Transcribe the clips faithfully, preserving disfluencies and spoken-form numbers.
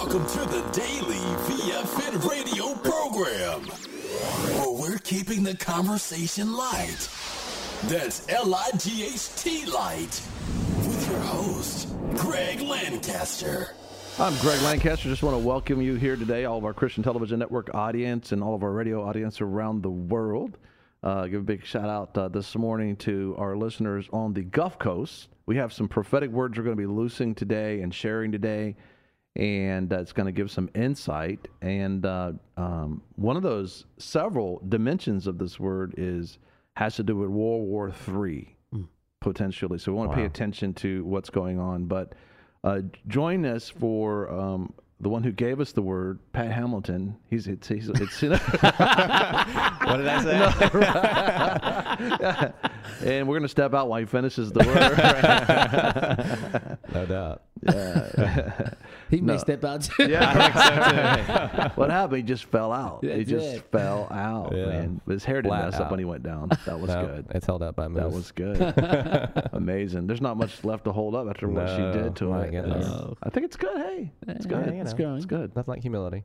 Welcome to the Daily V F N radio program, where we're keeping the conversation light. That's L I G H T light. With your host, Greg Lancaster. I'm Greg Lancaster. Just want to welcome you here today, all of our Christian Television Network audience and all of our radio audience around the world. Uh, give a big shout out uh, this morning to our listeners on the Gulf Coast. We have some prophetic words we're going to be loosing today and sharing today, and uh, it's going to give some insight. And uh, um, one of those several dimensions of this word is has to do with World War Three, mm. potentially. So we want to wow. pay attention to what's going on. But uh, join us for um, the one who gave us the word, Pat Hamilton. He's it's he's it's. You know, what did I say? No, right. And we're gonna step out while he finishes the word. No doubt. Yeah. He may no. step out too. Yeah, I think so too. What happened? He just fell out. That's he just it. fell out, yeah. man. His hair didn't Flat mess out. up when he went down. That was no, good. It's held up by moose. That was good. Amazing. There's not much left to hold up after what no, she did to my it. goodness. Uh, I think it's good. Hey, it's good. Yeah, you it's know, good. It's good. Nothing like humility.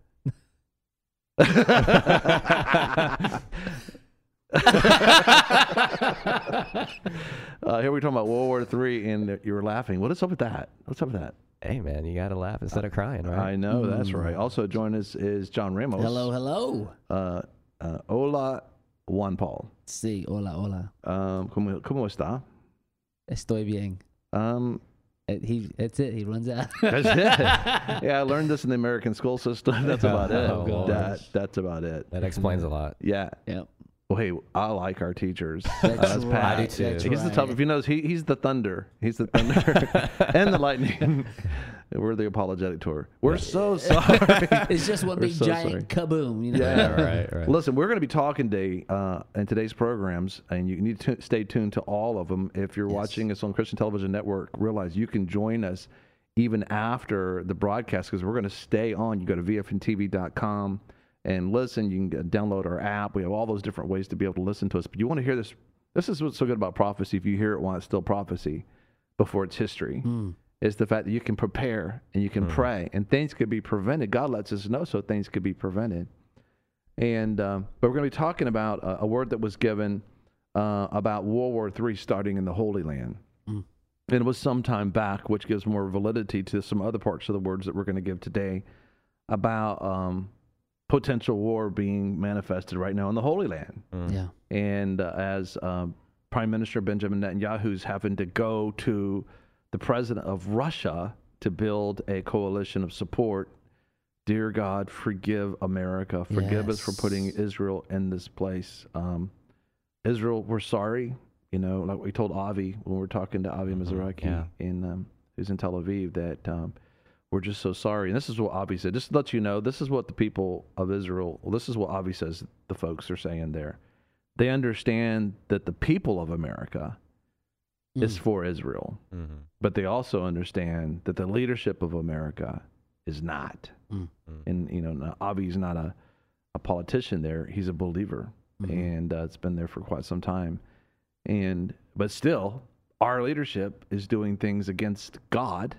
uh, here we're talking about World War Three, and you were laughing. What is up with that? What's up with that? Hey, man, you got to laugh instead of crying, right? I know, Mm. that's right. Also join us is John Ramos. Hello, hello. Uh, uh, hola, Juan Paul. Sí, hola, hola. Um, ¿cómo, ¿Cómo está? Estoy bien. Um, It, he, that's it. He runs out. That's it. Yeah, I learned this in the American school system. That's about it. Oh, gosh. that, that's about it. That explains a lot. Yeah. Yep. Well, hey, I like our teachers. That's That's right. Pat. I do too. That's He's the right. tough. If you notice, he, he's the thunder. He's the thunder and the lightning. We're the apologetic tour. We're so sorry. It's just one We're big so giant sorry. kaboom. You know? Yeah, right, right. Listen, we're going to be talking today uh, in today's programs, and you need to stay tuned to all of them. If you're Yes. watching us on Christian Television Network, realize you can join us even after the broadcast because we're going to stay on. You go to V F N T V dot com and listen. You can download our app. We have all those different ways to be able to listen to us. But you want to hear this. This is what's so good about prophecy. If you hear it while it's still prophecy, before it's history, Mm. is the fact that you can prepare and you can Mm. pray, and things could be prevented. God lets us know so things could be prevented. And um, but we're going to be talking about a, a word that was given uh, about World War Three starting in the Holy Land. Mm. And it was some time back, which gives more validity to some other parts of the words that we're going to give today about um, potential war being manifested right now in the Holy Land. Mm. Yeah. And uh, as um, Prime Minister Benjamin Netanyahu's having to go to the president of Russia to build a coalition of support. Dear God, forgive America. Forgive us for putting Yes. Israel in this place. Um, Israel, we're sorry. You know, like we told Avi when we were talking to Avi Mizraki, yeah. in um, who's in Tel Aviv, that um, we're just so sorry. And this is what Avi said. Just to let you know, this is what the people of Israel, well, this is what Avi says the folks are saying there. They understand that the people of America Mm. is for Israel, Mm-hmm. but they also understand that the leadership of America is not. Mm. And, you know, now, Avi's not a, a politician there. He's a believer, Mhm. and uh, it's been there for quite some time. And but still, our leadership is doing things against God.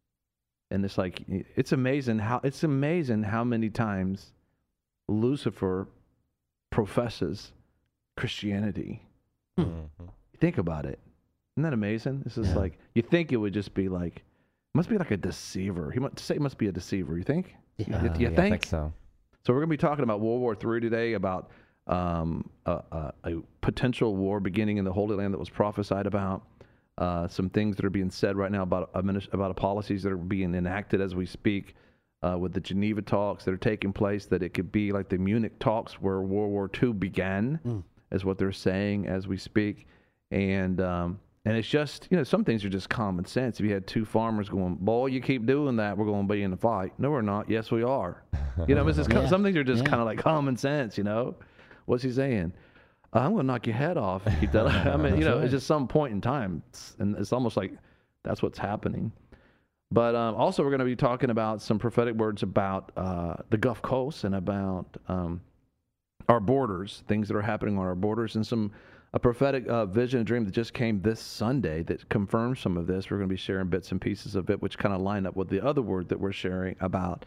And it's like, it's amazing how it's amazing how many times Lucifer professes Christianity. Mm-hmm. Think about it. Isn't that amazing? This is Yeah. like, you think it would just be like, it must be like a deceiver. He must say it must be a deceiver. You think? Yeah. You, Uh, you yeah, I think? think so. So we're going to be talking about World War Three today, about um, a, a, a potential war beginning in the Holy Land that was prophesied about. Uh, some things that are being said right now about administ- about policies that are being enacted as we speak, uh, with the Geneva talks that are taking place. That it could be like the Munich talks where World War Two began, Mm. is what they're saying as we speak, and. Um, And it's just, you know, some things are just common sense. If you had two farmers going, boy, you keep doing that, we're going to be in a fight. No, we're not. Yes, we are. You know, it's just, Yeah. some things are just Yeah. kind of like common sense, you know. What's he saying? I'm going to knock your head off. If you tell, I mean, you know, it's just some point in time. It's, and it's almost like that's what's happening. But um, also we're going to be talking about some prophetic words about uh, the Gulf Coast and about um, our borders, things that are happening on our borders, and some a prophetic uh, vision and dream that just came this Sunday that confirms some of this. We're going to be sharing bits and pieces of it, which kind of line up with the other word that we're sharing about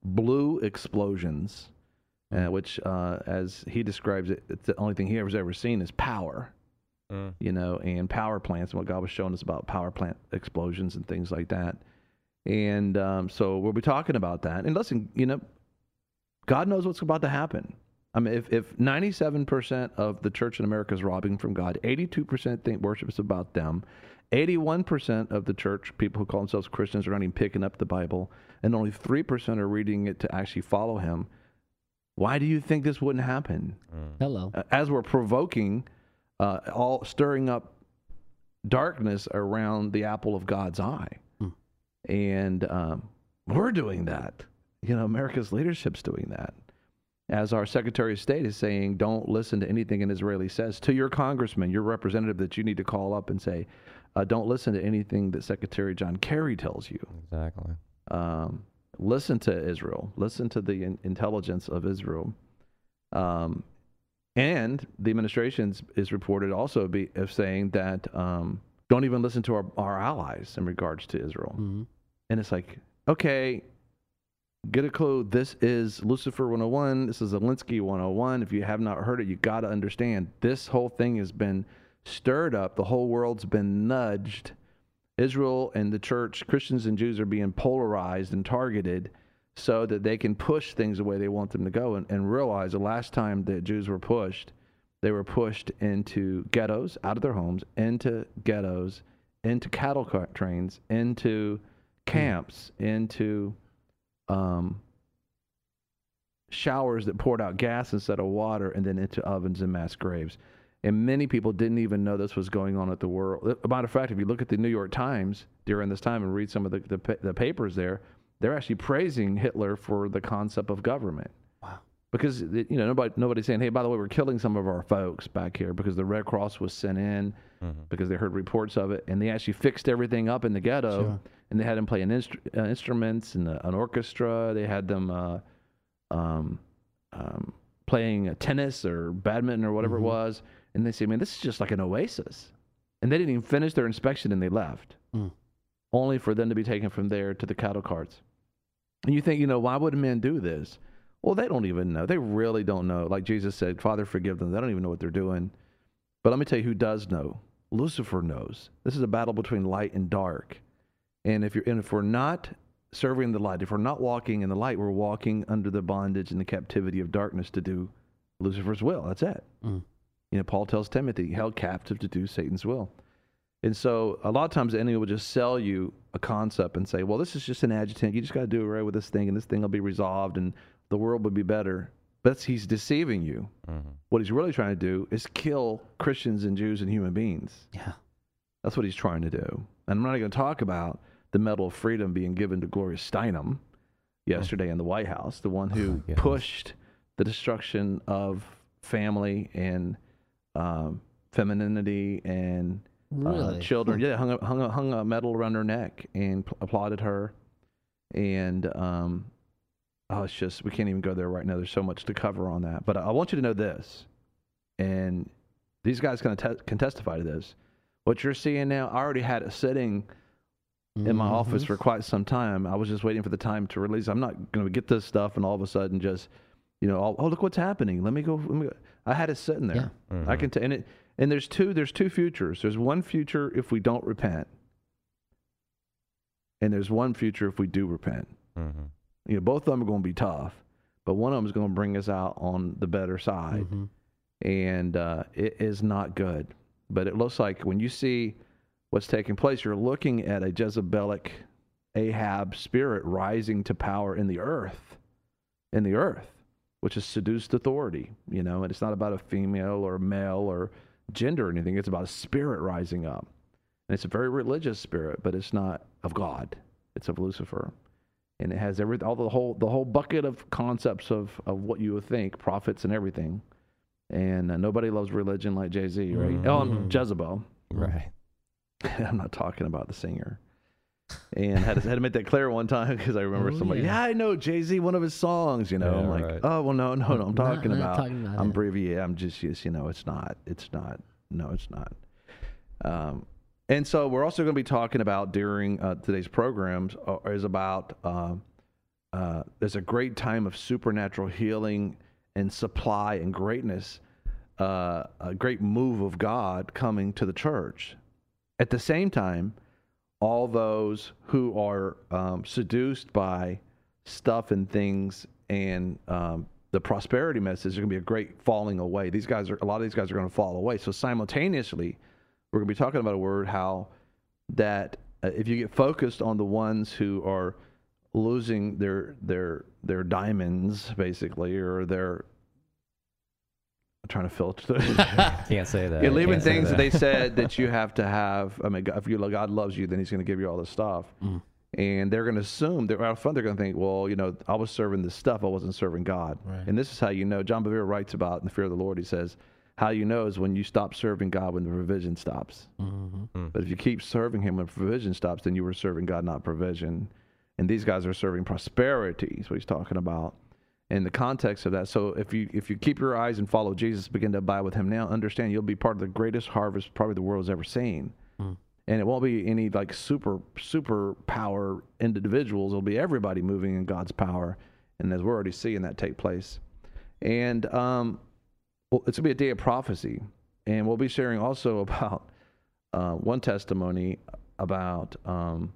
blue explosions, uh, which, uh, as he describes it, it's the only thing he has ever seen is power. Mm. You know, and power plants, and what God was showing us about power plant explosions and things like that. And um, so we'll be talking about that. And listen, you know, God knows what's about to happen. I mean, if, if ninety-seven percent of the church in America is robbing from God, eighty-two percent think worship is about them, eighty-one percent of the church, people who call themselves Christians, are not even picking up the Bible, and only three percent are reading it to actually follow him, why do you think this wouldn't happen? Mm. Hello. Uh, As we're provoking, uh, all stirring up darkness around the apple of God's eye. Hmm. And um, we're doing that. You know, America's leadership's doing that. As our Secretary of State is saying, don't listen to anything an Israeli says. To your congressman, your representative that you need to call up and say, uh, don't listen to anything that Secretary John Kerry tells you. Exactly. Um, listen to Israel. Listen to the in- intelligence of Israel. Um, and the administration is reported also be, of saying that um, don't even listen to our, our allies in regards to Israel. Mm-hmm. And it's like, okay, get a clue. This is Lucifer one oh one. This is Zelensky one oh one. If you have not heard it, you got to understand this whole thing has been stirred up. The whole world's been nudged. Israel and the church, Christians and Jews, are being polarized and targeted so that they can push things the way they want them to go. And, and realize the last time that Jews were pushed, they were pushed into ghettos, out of their homes, into ghettos, into cattle car trains, into camps, into um, showers that poured out gas instead of water, and then into ovens and mass graves. And many people didn't even know this was going on at the world. As a matter of fact, if you look at the New York Times during this time and read some of the, the, the papers there, they're actually praising Hitler for the concept of government. Wow. Because, you know, nobody nobody's saying, hey, by the way, we're killing some of our folks back here because the Red Cross was sent in Mm-hmm. because they heard reports of it. And they actually fixed everything up in the ghetto. Sure. And they had them playing instru- uh, instruments and uh, an orchestra. They had them uh, um, um, playing uh, tennis or badminton or whatever Mm-hmm. it was. And they say, man, this is just like an oasis. And they didn't even finish their inspection and they left, Mm. only for them to be taken from there to the cattle carts. And you think, you know, why would men do this? Well, they don't even know. They really don't know. Like Jesus said, Father, forgive them. They don't even know what they're doing. But let me tell you who does know. Lucifer knows. This is a battle between light and dark. And if you're, and if we're not serving the light, if we're not walking in the light, we're walking under the bondage and the captivity of darkness to do Lucifer's will. That's it. Mm. You know, Paul tells Timothy, held captive to do Satan's will. And so a lot of times the enemy will just sell you a concept and say, well, this is just an adjutant. You just got to do away with this thing, and this thing will be resolved, and the world will be better. But he's deceiving you. Mm-hmm. What he's really trying to do is kill Christians and Jews and human beings. Yeah. That's what he's trying to do. And I'm not going to talk about the Medal of Freedom being given to Gloria Steinem yesterday in the White House, the one who Oh, yes. pushed the destruction of family and um, femininity and Really? uh, children. Yeah, hung a, hung, a, hung a medal around her neck and p- applauded her. And um, oh, it's just, we can't even go there right now. There's so much to cover on that. But I want you to know this, and these guys can, te- can testify to this. What you're seeing now, I already had it sitting in my Mhm. office for quite some time. I was just waiting for the time to release. I'm not going to get this stuff and all of a sudden just, you know, oh, look what's happening. Let me go. Let me go. I had it sitting there. Yeah. Mhm. I can, t- and it, and there's two, there's two futures. There's one future if we don't repent, and there's one future if we do repent. Mm-hmm. You know, both of them are going to be tough, but one of them is going to bring us out on the better side, Mhm. and uh, it is not good. But it looks like when you see what's taking place, you're looking at a Jezebelic Ahab spirit rising to power in the earth, in the earth, which is seduced authority, you know, and it's not about a female or male or gender or anything. It's about a spirit rising up. And it's a very religious spirit, but it's not of God. It's of Lucifer. And it has every, all the whole, the whole bucket of concepts of, of what you would think, prophets and everything. And uh, nobody loves religion like Jay-Z, right? Mhm. Oh, I'm Jezebel. Right. I'm not talking about the singer. And had to, had to make that clear one time because I remember Oh, somebody, yeah. yeah, I know Jay-Z, one of his songs, you know. Yeah, I'm like, right. oh, well, no, no, no, I'm Not- talking not about, talking about I'm that. abbreviating. I'm just, just, you know, it's not, it's not, no, it's not. Um, and so we're also going to be talking about during uh, today's programs uh, is about um, uh, there's a great time of supernatural healing and supply and greatness, uh, a great move of God coming to the church. At the same time, all those who are um, seduced by stuff and things and um, the prosperity message, are going to be a great falling away. These guys are, a lot of these guys are going to fall away. So simultaneously, we're going to be talking about a word, how that uh, if you get focused on the ones who are losing their their their diamonds, basically, or their, I'm trying to filter. Can't say that. You're leaving Can't say things that that. they said that you have to have. I mean, God- if you God loves you, then He's going to give you all this stuff. Mm. And they're going to assume, they're out front, they're going to think, well, you know, I was serving this stuff, I wasn't serving God. Right. And this is how you know. John Bevere writes about in the fear of the Lord. He says, how you know is when you stop serving God when the provision stops. Mm-hmm. But if you keep serving Him when provision stops, then you were serving God, not provision. And these guys are serving prosperity, is what he's talking about in the context of that. So if you if you keep your eyes and follow Jesus, begin to abide with Him now, understand you'll be part of the greatest harvest probably the world's ever seen. Mm. And it won't be any like super, super power individuals. It'll be everybody moving in God's power. And as we're already seeing that take place. And um, well, it's going to be a day of prophecy. And we'll be sharing also about uh, one testimony about um,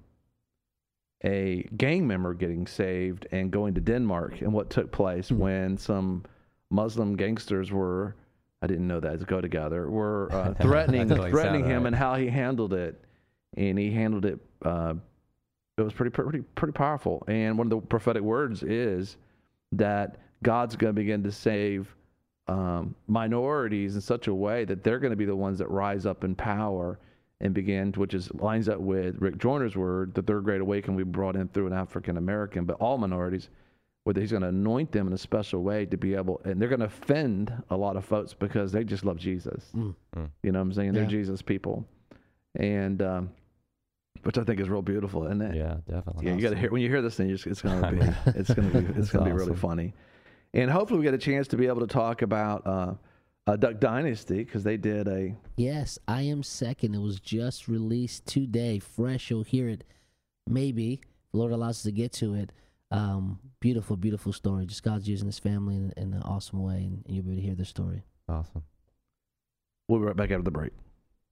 a gang member getting saved and going to Denmark and what took place mm-hmm. when some Muslim gangsters were, I didn't know that to go together, were uh, threatening threatening him right. and how he handled it. And he handled it, uh, it was pretty, pretty, pretty powerful. And one of the prophetic words is that God's going to begin to save um, minorities in such a way that they're going to be the ones that rise up in power and begin, which is lines up with Rick Joyner's word, the third great awakening we brought in through an African American, but all minorities, where he's going to anoint them in a special way to be able, and they're going to offend a lot of folks because they just love Jesus. Mm. You know what I'm saying? They're yeah. Jesus people. And, um, which I think is real beautiful, isn't it? Yeah, definitely. Yeah, awesome. you got to hear when you hear this thing. It's, it's going to be, it's going to be, it's going to be really funny, and hopefully we get a chance to be able to talk about uh, uh, Duck Dynasty because they did a. Yes, I Am Second. It was just released today, fresh. You'll hear it, maybe. The Lord allows us to get to it. Um, beautiful, beautiful story. Just God's using His family in, in an awesome way, and, and you'll be able to hear the story. Awesome. We'll be right back after the break.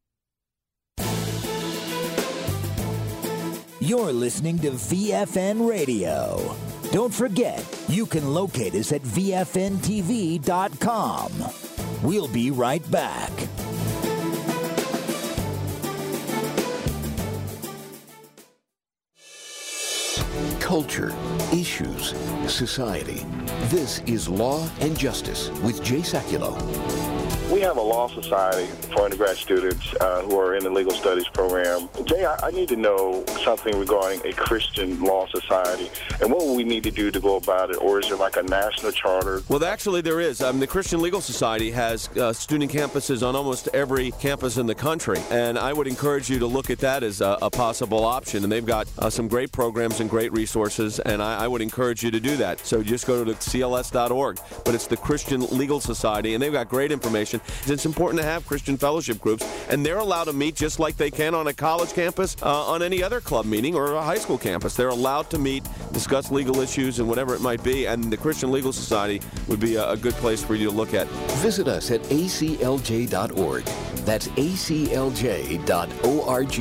You're listening to V F N Radio. Don't forget, you can locate us at V F N T V dot com. We'll be right back. Culture, issues, society. This is Law and Justice with Jay Sekulow. We have a law society for undergrad students uh, who are in the legal studies program. Jay, I, I need to know something regarding a Christian law society, and what will we need to do to go about it, or is there like a national charter? Well, actually there is. Um, the Christian Legal Society has uh, student campuses on almost every campus in the country, and I would encourage you to look at that as a, a possible option, and they've got uh, some great programs and great resources, and I, I would encourage you to do that. So just go to C L S dot org, but it's the Christian Legal Society, and they've got great information. It's important to have Christian fellowship groups, and they're allowed to meet just like they can on a college campus, uh, on any other club meeting, or a high school campus. They're allowed to meet, discuss legal issues and whatever it might be, and the Christian Legal Society would be a, a good place for you to look at. Visit us at A C L J dot org. That's A C L J dot org.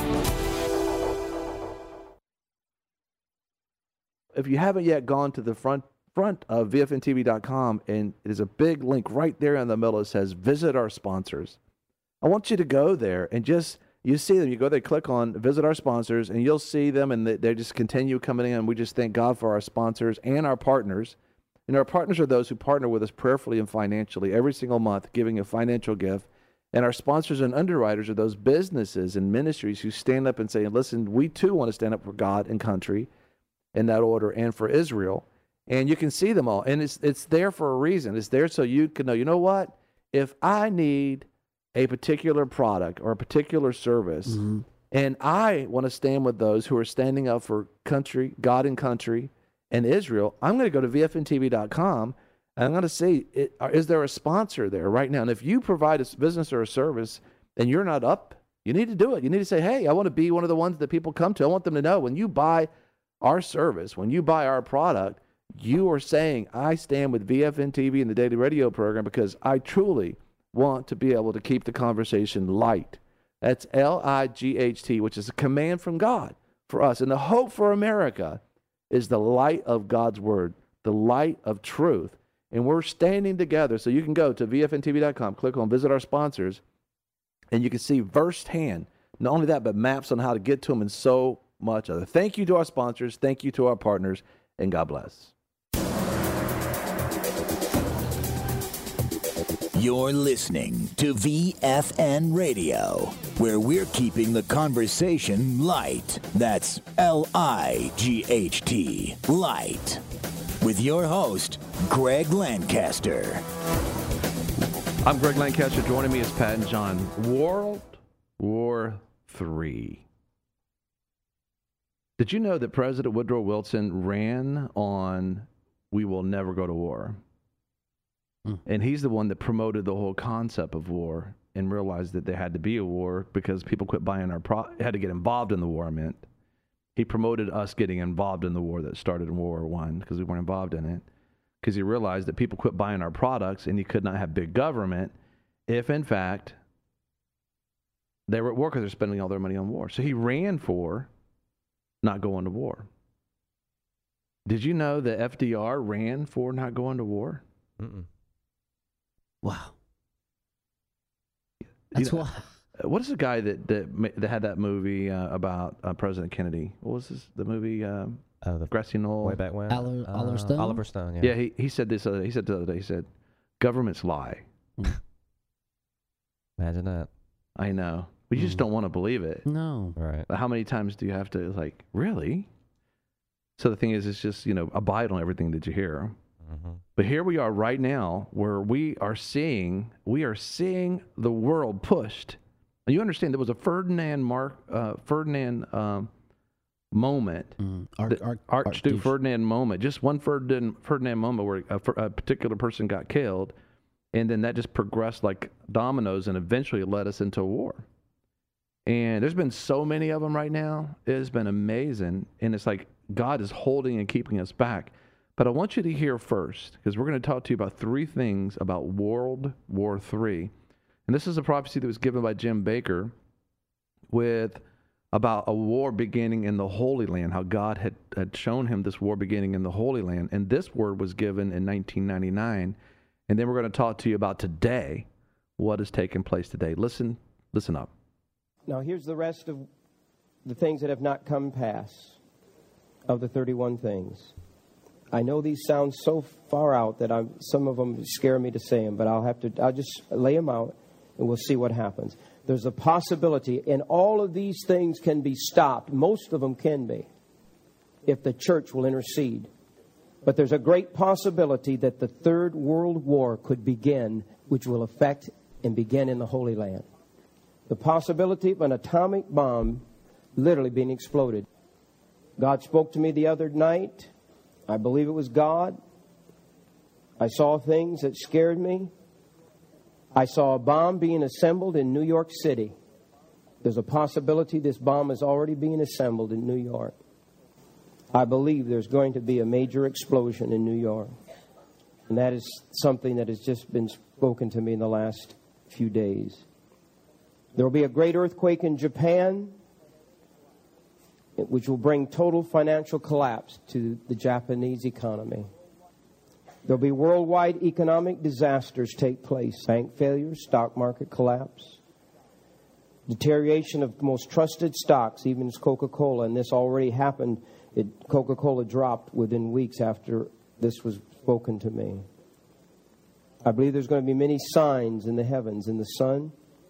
If you haven't yet gone to the front front of V F N T V dot com, and it is a big link right there in the middle. It says visit our sponsors. I want you to go there and just, you see them, you go there, click on visit our sponsors, and you'll see them, and they, they just continue coming in. We just thank God for our sponsors and our partners. And our partners are those who partner with us prayerfully and financially every single month, giving a financial gift. And our sponsors and underwriters are those businesses and ministries who stand up and say, listen, we too want to stand up for God and country in that order, and for Israel. And you can see them all. And it's it's there for a reason. It's there so you can know, you know what? If I need a particular product or a particular service, mm-hmm. and I want to stand with those who are standing up for country, God and country, and Israel, I'm going to go to V F N T V dot com, and I'm going to see, it, is there a sponsor there right now? And if you provide a business or a service and you're not up, you need to do it. You need to say, hey, I want to be one of the ones that people come to. I want them to know when you buy our service, when you buy our product, you are saying, I stand with V F N T V and the Daily Radio program because I truly want to be able to keep the conversation light. That's L I G H T, which is a command from God for us. And the hope for America is the light of God's word, the light of truth. And we're standing together. So you can go to V F N T V dot com, click on visit our sponsors, and you can see firsthand, not only that, but maps on how to get to them and so much other. Thank you to our sponsors. Thank you to our partners. And God bless. You're listening to V F N Radio, where we're keeping the conversation light. That's L I G H T, light. With your host, Greg Lancaster. I'm Greg Lancaster. Joining me is Pat and John. World War Three. Did you know that President Woodrow Wilson ran on "We will never go to war"? Mm. And he's the one that promoted the whole concept of war and realized that there had to be a war because people quit buying our pro- had to get involved in the war. I meant he promoted us getting involved in the war that started in World War One because we weren't involved in it. Because he realized that people quit buying our products and you could not have big government if, in fact, they were at war because they're spending all their money on war. So he ran for not going to war. Did you know that F D R ran for not going to war? Mm-mm. Wow. That's you know, why. What is the guy that that, that had that movie uh, about uh, President Kennedy? What was this? The movie um, uh, the Grassy Knoll? Way back when? Oliver, uh, Oliver Stone? Oliver Stone, yeah. Yeah, he, he said this. Uh, he said the other day. He said, "Governments lie." Imagine that. I know, but you just Mm. don't want to believe it. No. Right. But how many times do you have to like really? So the thing is, it's just you know abide on everything that you hear. Mm-hmm. But here we are right now, where we are seeing we are seeing the world pushed. And you understand there was a Ferdinand Mark uh, Ferdinand um, moment, Mm. Arch, the arch, Archduke Ferdinand moment, just one Ferdinand Ferdinand moment where a, a particular person got killed, and then that just progressed like dominoes, and eventually led us into a war. And there's been so many of them right now. It has been amazing, and it's like God is holding and keeping us back. But I want you to hear first, because we're going to talk to you about three things about World War Three. And this is a prophecy that was given by Jim Baker with about a war beginning in the Holy Land, how God had, had shown him this war beginning in the Holy Land. And this word was given in nineteen ninety-nine. And then we're going to talk to you about today, what is taking place today. Listen, listen up. Now here's the rest of the things that have not come pass of the thirty-one things. I know these sound so far out that I'm, some of them scare me to say them, but I'll have to, I'll just lay them out and we'll see what happens. There's a possibility, and all of these things can be stopped. Most of them can be, if the church will intercede. But there's a great possibility that the Third World War could begin, which will affect and begin in the Holy Land. The possibility of an atomic bomb literally being exploded. God spoke to me the other night. I believe it was God. I saw things that scared me. I saw a bomb being assembled in New York City. There's a possibility this bomb is already being assembled in New York. I believe there's going to be a major explosion in New York. And that is something that has just been spoken to me in the last few days. There will be a great earthquake in Japan, which will bring total financial collapse to the Japanese economy. There will be worldwide economic disasters take place. Bank failures, stock market collapse, deterioration of the most trusted stocks, even as Coca-Cola. And this already happened. It, Coca-Cola dropped within weeks after this was spoken to me. I believe there's going to be many signs in the heavens, in the sun.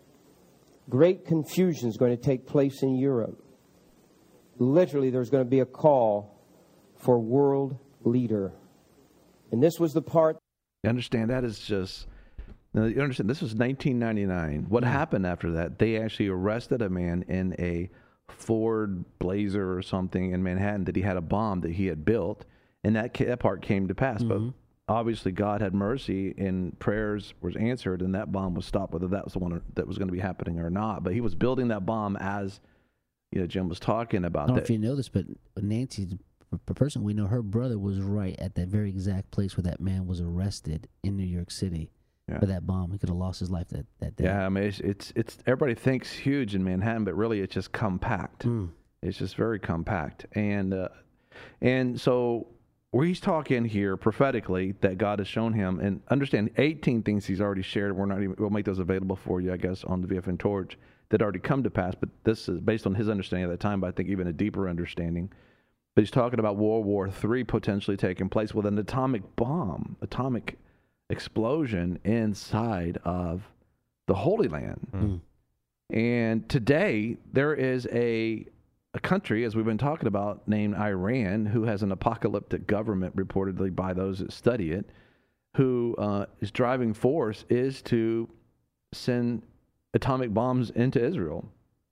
Great confusion is going to take place in Europe. Literally, there's going to be a call for world leader. And this was the part. You understand? That is just, now you understand, this was nineteen ninety-nine. What mm. happened after that? They actually arrested a man in a Ford Blazer or something in Manhattan that he had a bomb that he had built. And that, that part came to pass. Mm-hmm. But obviously, God had mercy and prayers was answered, and that bomb was stopped, whether that was the one that was going to be happening or not. But he was building that bomb as, you know, Jim was talking about. I don't know that. if you know this, but Nancy a person we know, her brother was right at that very exact place where that man was arrested in New York City Yeah. for that bomb. He could have lost his life that, that day. Yeah, I mean, it's, it's it's everybody thinks huge in Manhattan, but really it's just compact. Mm. It's just very compact, and uh, and so where he's talking here prophetically that God has shown him, and understand eighteen things he's already shared. We're not even we'll make those available for you, I guess, on the V F N Torch that already come to pass. But this is based on his understanding at the time, but I think even a deeper understanding. But he's talking about World War Three potentially taking place with an atomic bomb, atomic explosion inside of the Holy Land. Mm. And today there is a a country, as we've been talking about, named Iran, who has an apocalyptic government, reportedly by those that study it, who uh, is driving force is to send atomic bombs into Israel.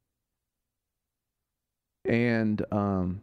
And um,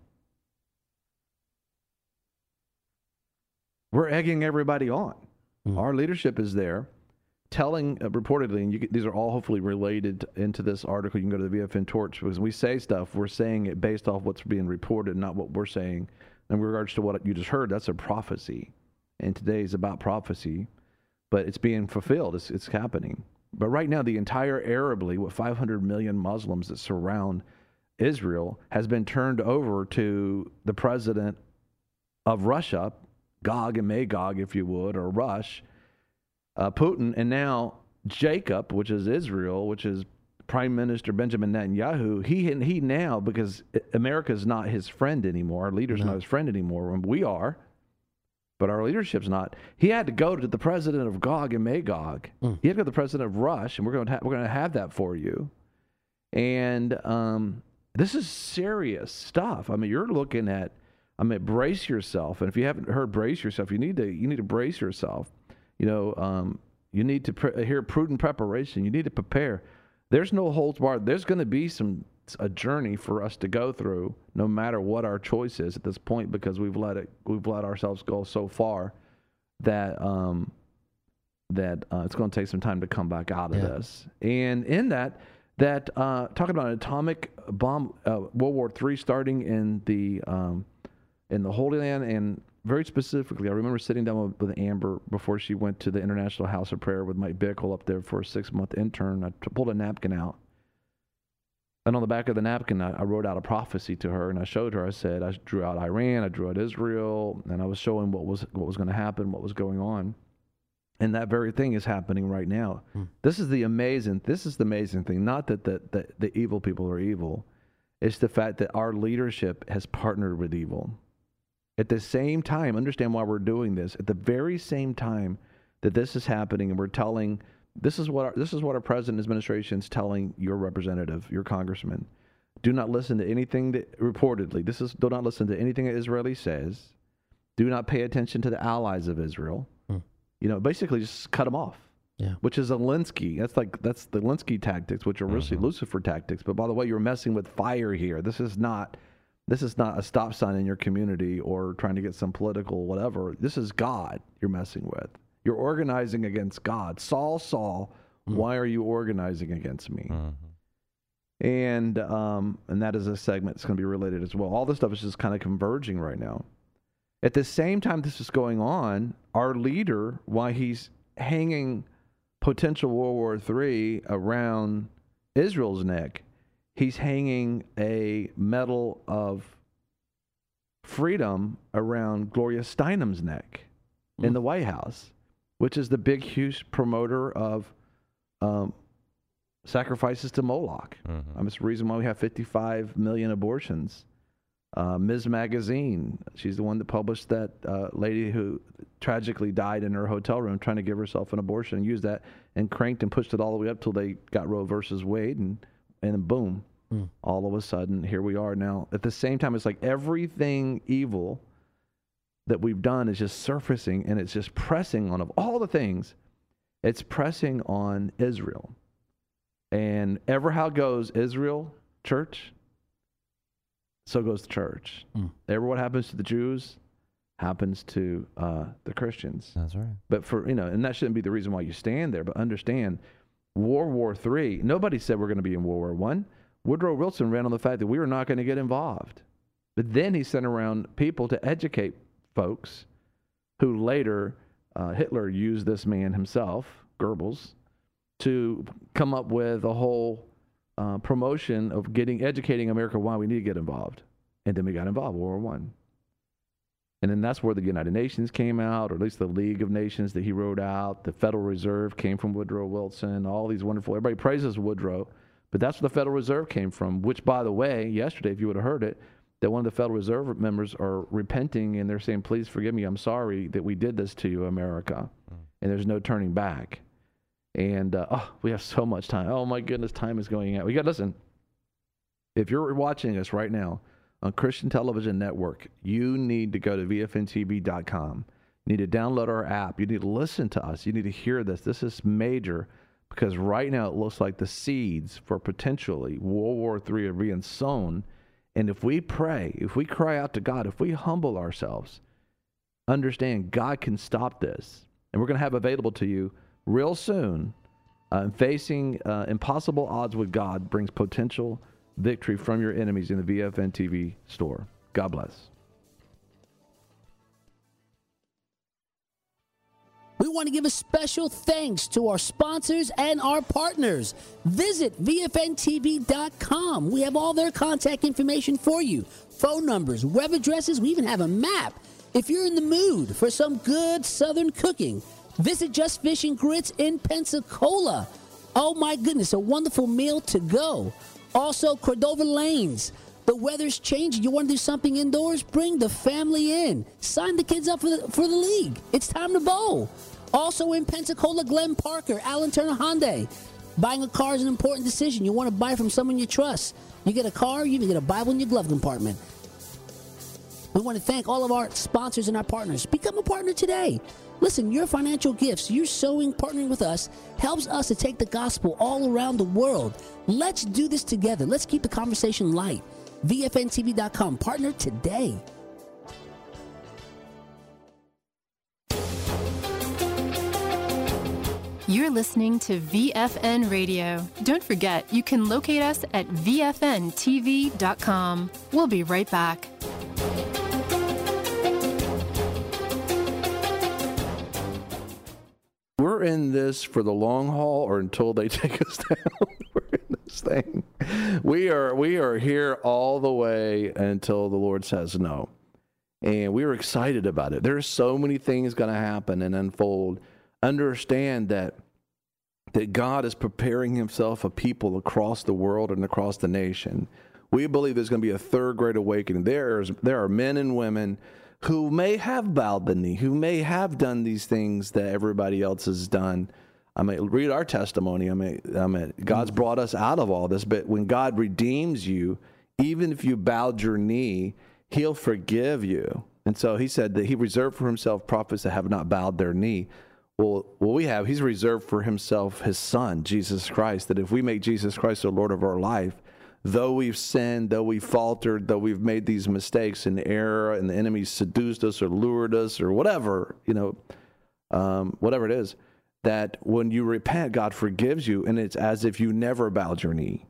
we're egging everybody on. Mm. Our leadership is there telling, uh, reportedly, and you can, these are all hopefully related into this article. You can go to the V F N Torch, because when we say stuff, we're saying it based off what's being reported, not what we're saying. In regards to what you just heard, that's a prophecy. And today is about prophecy, but it's being fulfilled. It's, it's happening. But right now, the entire Arab League, with five hundred million Muslims that surround Israel, has been turned over to the president of Russia, Gog and Magog, if you would, or Rush, uh, Putin, and now Jacob, which is Israel, which is Prime Minister Benjamin Netanyahu. He he now, because America is not his friend anymore, our leader's No. not his friend anymore. We are, but our leadership's not. He had to go to the president of Gog and Magog. Mm. He had to go to the president of Rush, and we're going to ha- we're going to have that for you. And um, this is serious stuff. I mean, you're looking at. I mean, brace yourself. And if you haven't heard brace yourself, you need to you need to brace yourself. You know, um, you need to pre- hear prudent preparation. You need to prepare. There's no holds barred. There's going to be some a journey for us to go through, no matter what our choice is at this point, because we've let it we've let ourselves go so far that um, that uh, it's going to take some time to come back out of Yeah. this. And in that, that uh, talking about an atomic bomb, uh, World War Three starting in the um, in the Holy Land, and very specifically, I remember sitting down with, with Amber before she went to the International House of Prayer with Mike Bickle up there for a six-month intern. I t- pulled a napkin out, and on the back of the napkin, I, I wrote out a prophecy to her, and I showed her. I said, I drew out Iran, I drew out Israel, and I was showing what was what was going to happen, what was going on. And that very thing is happening right now. Hmm. This is the amazing, this is the amazing thing. Not that the, the, the evil people are evil. It's the fact that our leadership has partnered with evil. At the same time, understand why we're doing this. At the very same time that this is happening, and we're telling, this is what our, this is what our president and administration is telling your representative, your congressman. Do not listen to anything that reportedly. This is do not listen to anything that Israeli says. Do not pay attention to the allies of Israel. Hmm. You know, basically just cut them off. Yeah. Which is Zelensky. That's like that's the Zelensky tactics, which are really Mhm. Lucifer tactics. But by the way, you're messing with fire here. This is not. This is not a stop sign in your community or trying to get some political whatever. This is God you're messing with. You're organizing against God. Saul, Saul, Mm. why are you organizing against me? Mhm. And um, and that is a segment that's going to be related as well. All this stuff is just kind of converging right now. At the same time this is going on, our leader, while he's hanging potential World War Three around Israel's neck, he's hanging a medal of freedom around Gloria Steinem's neck in Mm. the White House, which is the big, huge promoter of um, sacrifices to Moloch. Mhm. Um, it's the reason why we have fifty-five million abortions. Uh, Miz Magazine, she's the one that published that uh, lady who tragically died in her hotel room trying to give herself an abortion, and used that and cranked and pushed it all the way up till they got Roe versus Wade, and and then boom, Mm. all of a sudden here we are now. At the same time, it's like everything evil that we've done is just surfacing, and it's just pressing on, of all the things, it's pressing on Israel. And ever how it goes, Israel, church, so goes the church. Mm. Ever what happens to the Jews happens to uh, the Christians. That's right. But for, you know, and that shouldn't be the reason why you stand there, but understand World War Three, nobody said we're going to be in World War One. Woodrow Wilson ran on the fact that we were not going to get involved But then he sent around people to educate folks who later, uh, Hitler used this man himself, Goebbels, to come up with a whole uh, promotion of getting educating America why we need to get involved. And then we got involved, World War One. And then that's where the United Nations came out, or at least the League of Nations that he wrote out. The Federal Reserve came from Woodrow Wilson, all these wonderful, everybody praises Woodrow, but that's where the Federal Reserve came from, which, by the way, yesterday, if you would have heard it, that one of the Federal Reserve members are repenting, and they're saying, please forgive me, I'm sorry that we did this to you, America, mm. and there's no turning back. And, uh, oh, we have so much time. Oh, my goodness, time is going out. We got to listen. If you're watching us right now, on Christian Television Network, you need to go to V F N T V dot com. You need to download our app. You need to listen to us. You need to hear this. This is major because right now it looks like the seeds for potentially World War Three are being sown. And if we pray, if we cry out to God, if we humble ourselves, understand God can stop this. And we're going to have available to you real soon, uh, facing uh, impossible odds with God brings potential victory from your enemies in the V F N T V store. God bless. We want to give a special thanks to our sponsors and our partners. Visit V F N T V dot com. We have all their contact information for you. Phone numbers, web addresses, we even have a map. If you're in the mood for some good Southern cooking, visit Just Fish and Grits in Pensacola. Oh my goodness, a wonderful meal to go. Also, Cordova Lanes. The weather's changing. You want to do something indoors? Bring the family in. Sign the kids up for the, for the league. It's time to bowl. Also in Pensacola, Glenn Parker, Alan Turner Hyundai. Buying a car is an important decision. You want to buy from someone you trust. You get a car, you even get a Bible in your glove compartment. We want to thank all of our sponsors and our partners. Become a partner today. Listen, your financial gifts, your sowing, partnering with us, helps us to take the gospel all around the world. Let's do this together. Let's keep the conversation light. V F N T V dot com. Partner today. You're listening to V F N Radio. Don't forget, you can locate us at V F N T V dot com. We'll be right back. We're in this for the long haul or until they take us down. We're in this thing. We are we are here all the way until the Lord says no. And we are excited about it. There's so many things going to happen and unfold. Understand that that God is preparing himself a people across the world and across the nation. We believe there's going to be a third great awakening. There is there are men and women who may have bowed the knee, who may have done these things that everybody else has done. I mean, read our testimony. I mean, I mean, God's brought us out of all this, but when God redeems you, even if you bowed your knee, he'll forgive you. And so he said that he reserved for himself prophets that have not bowed their knee. Well, what we have, he's reserved for himself his son, Jesus Christ, that if we make Jesus Christ the Lord of our life, though we've sinned, though we've faltered, though we've made these mistakes and error and the enemy seduced us or lured us or whatever, you know, um, whatever it is, that when you repent, God forgives you, and it's as if you never bowed your knee.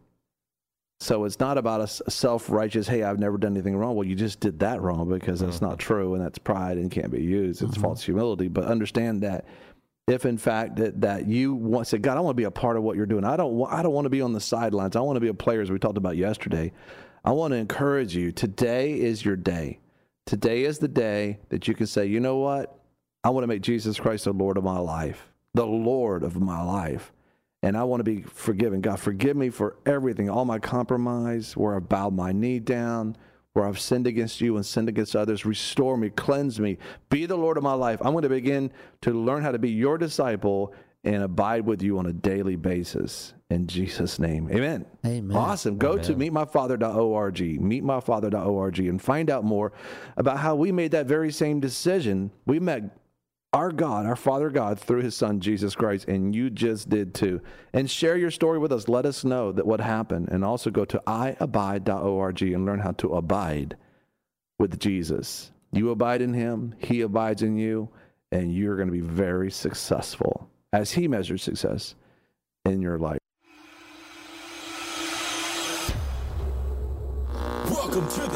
So it's not about a self-righteous, hey, I've never done anything wrong. Well, you just did that wrong because that's not true, and that's pride and can't be used. It's mm-hmm. false humility. But understand that if, in fact, that, that you want to say, God, I want to be a part of what you're doing. I don't, I don't want to be on the sidelines. I want to be a player, as we talked about yesterday. I want to encourage you. Today is your day. Today is the day that you can say, you know what? I want to make Jesus Christ the Lord of my life, the Lord of my life. And I want to be forgiven. God, forgive me for everything, all my compromise, where I've bowed my knee down, where I've sinned against you and sinned against others. Restore me, cleanse me, be the Lord of my life. I'm going to begin to learn how to be your disciple and abide with you on a daily basis. In Jesus' name, amen. Amen. Awesome. Go Amen. to meet my father dot org, meet my father dot org, and find out more about how we made that very same decision. We met our God, our Father God, through his son, Jesus Christ, and you just did too. And share your story with us. Let us know that what happened. And also go to i abide dot org and learn how to abide with Jesus. You abide in him, he abides in you, and you're going to be very successful as he measures success in your life. Welcome to the Day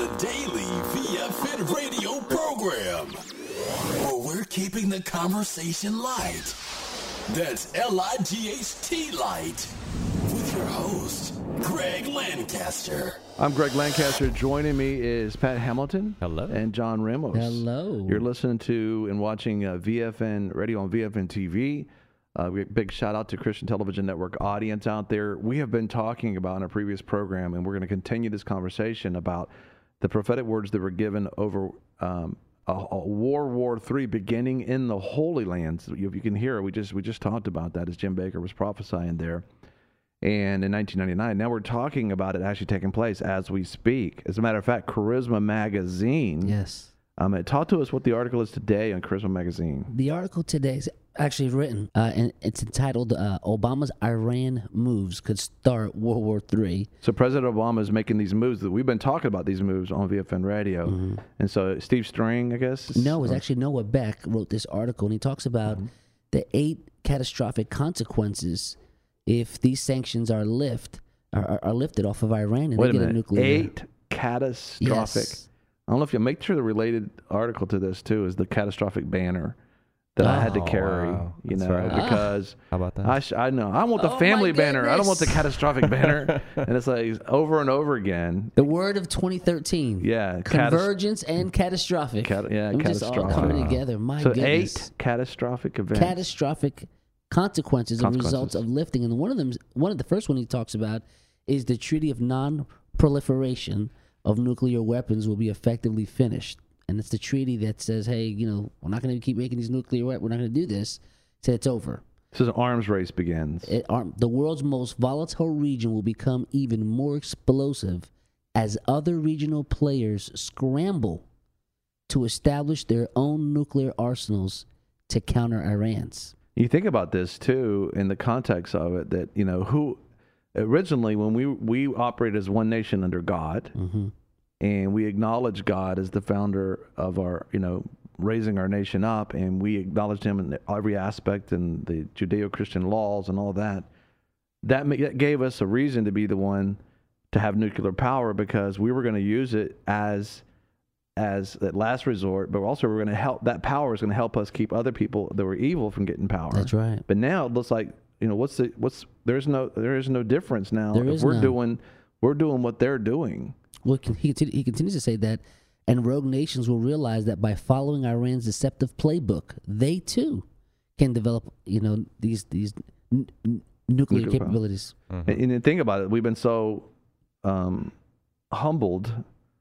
daily V F N radio program, where we're keeping the conversation light. That's L I G H T Light, with your host, Greg Lancaster. I'm Greg Lancaster. Joining me is Pat Hamilton. Hello. And John Ramos. Hello. You're listening to and watching uh, V F N radio on V F N T V. Uh, big shout out to Christian Television Network audience out there. We have been talking about in a previous program, and we're going to continue this conversation about the prophetic words that were given over um, a, a World War Three beginning in the Holy Lands. If you can hear it, we just we just talked about that as Jim Baker was prophesying there. And in nineteen ninety-nine, now we're talking about it actually taking place as we speak. As a matter of fact, Charisma Magazine. Yes. Um, talk to us what the article is today on Charisma Magazine. The article today is actually written, uh, and it's entitled uh, Obama's Iran Moves Could Start World War Three. So President Obama is making these moves that we've been talking about these moves on V F N radio. Mm-hmm. And so Steve String, I guess? Is, no, it's or? actually Noah Beck wrote this article, and he talks about mm-hmm. the eight catastrophic consequences if these sanctions are lift are, are lifted off of Iran and Wait they a get minute. a nuclear. Eight catastrophic. Yes. I don't know if you make sure the related article to this too is the catastrophic banner that oh, I had to carry. Wow. You That's know, right. because how about that? I, sh- I know I want the oh family banner. I don't want the goodness. catastrophic banner. And it's like over and over again. The word of twenty thirteen. Yeah, convergence catas- and catastrophic. Cat- yeah, I'm catastrophic. just all coming together. My so goodness. eight catastrophic events. Catastrophic consequences, and consequences. results of lifting, and one of them, one of the first one he talks about is the Treaty of Non-Proliferation of Nuclear Weapons will be effectively finished, and it's the treaty that says, hey, you know, we're not going to keep making these nuclear weapons. We're not going to do this. So it's over. So the arms race begins. It, arm, the world's most volatile region will become even more explosive as other regional players scramble to establish their own nuclear arsenals to counter Iran's. You think about this too in the context of it, that you know who originally when we we operate as one nation under God, mm-hmm. and we acknowledge God as the founder of our, you know, raising our nation up, and we acknowledged Him in every aspect and the Judeo-Christian laws and all that. That, ma- that gave us a reason to be the one to have nuclear power, because we were going to use it as as that last resort, but also we're going to help, that power is going to help us keep other people that were evil from getting power. That's right. But now it looks like, you know, what's the, what's, there's no, there is no difference now. There if is we're none. doing, we're doing what they're doing. Well, he, continue, he continues to say that, and rogue nations will realize that by following Iran's deceptive playbook, they too can develop, you know, these, these n- n- nuclear, nuclear capabilities. Mm-hmm. And, and think about it. We've been so um, humbled.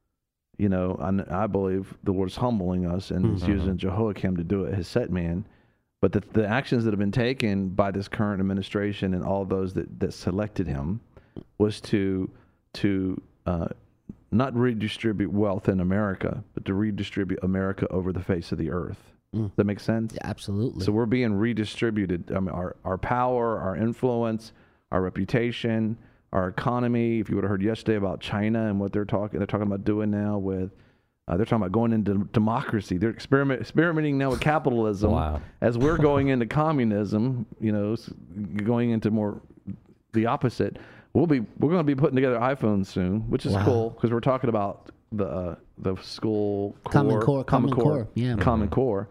You know, I, I believe the Lord's humbling us, and mm-hmm. He's using Jehoiakim to do it, his set man. But the, the actions that have been taken by this current administration and all those that, that selected him was to to uh, not redistribute wealth in America, but to redistribute America over the face of the earth. Mm. Does that make sense? Yeah, absolutely. So we're being redistributed. I mean, our, our power, our influence, our reputation, our economy. If you would have heard yesterday about China and what they're talking, they're talking about doing now with, uh, they're talking about going into democracy. They're experiment, experimenting now with capitalism. Wow. As we're going into communism, you know, going into more the opposite. We'll be we're going to be putting together iPhones soon, which is wow. cool, because we're talking about the uh, the school core, Common Core, Common, Common Core, yeah, Common mm-hmm. Core,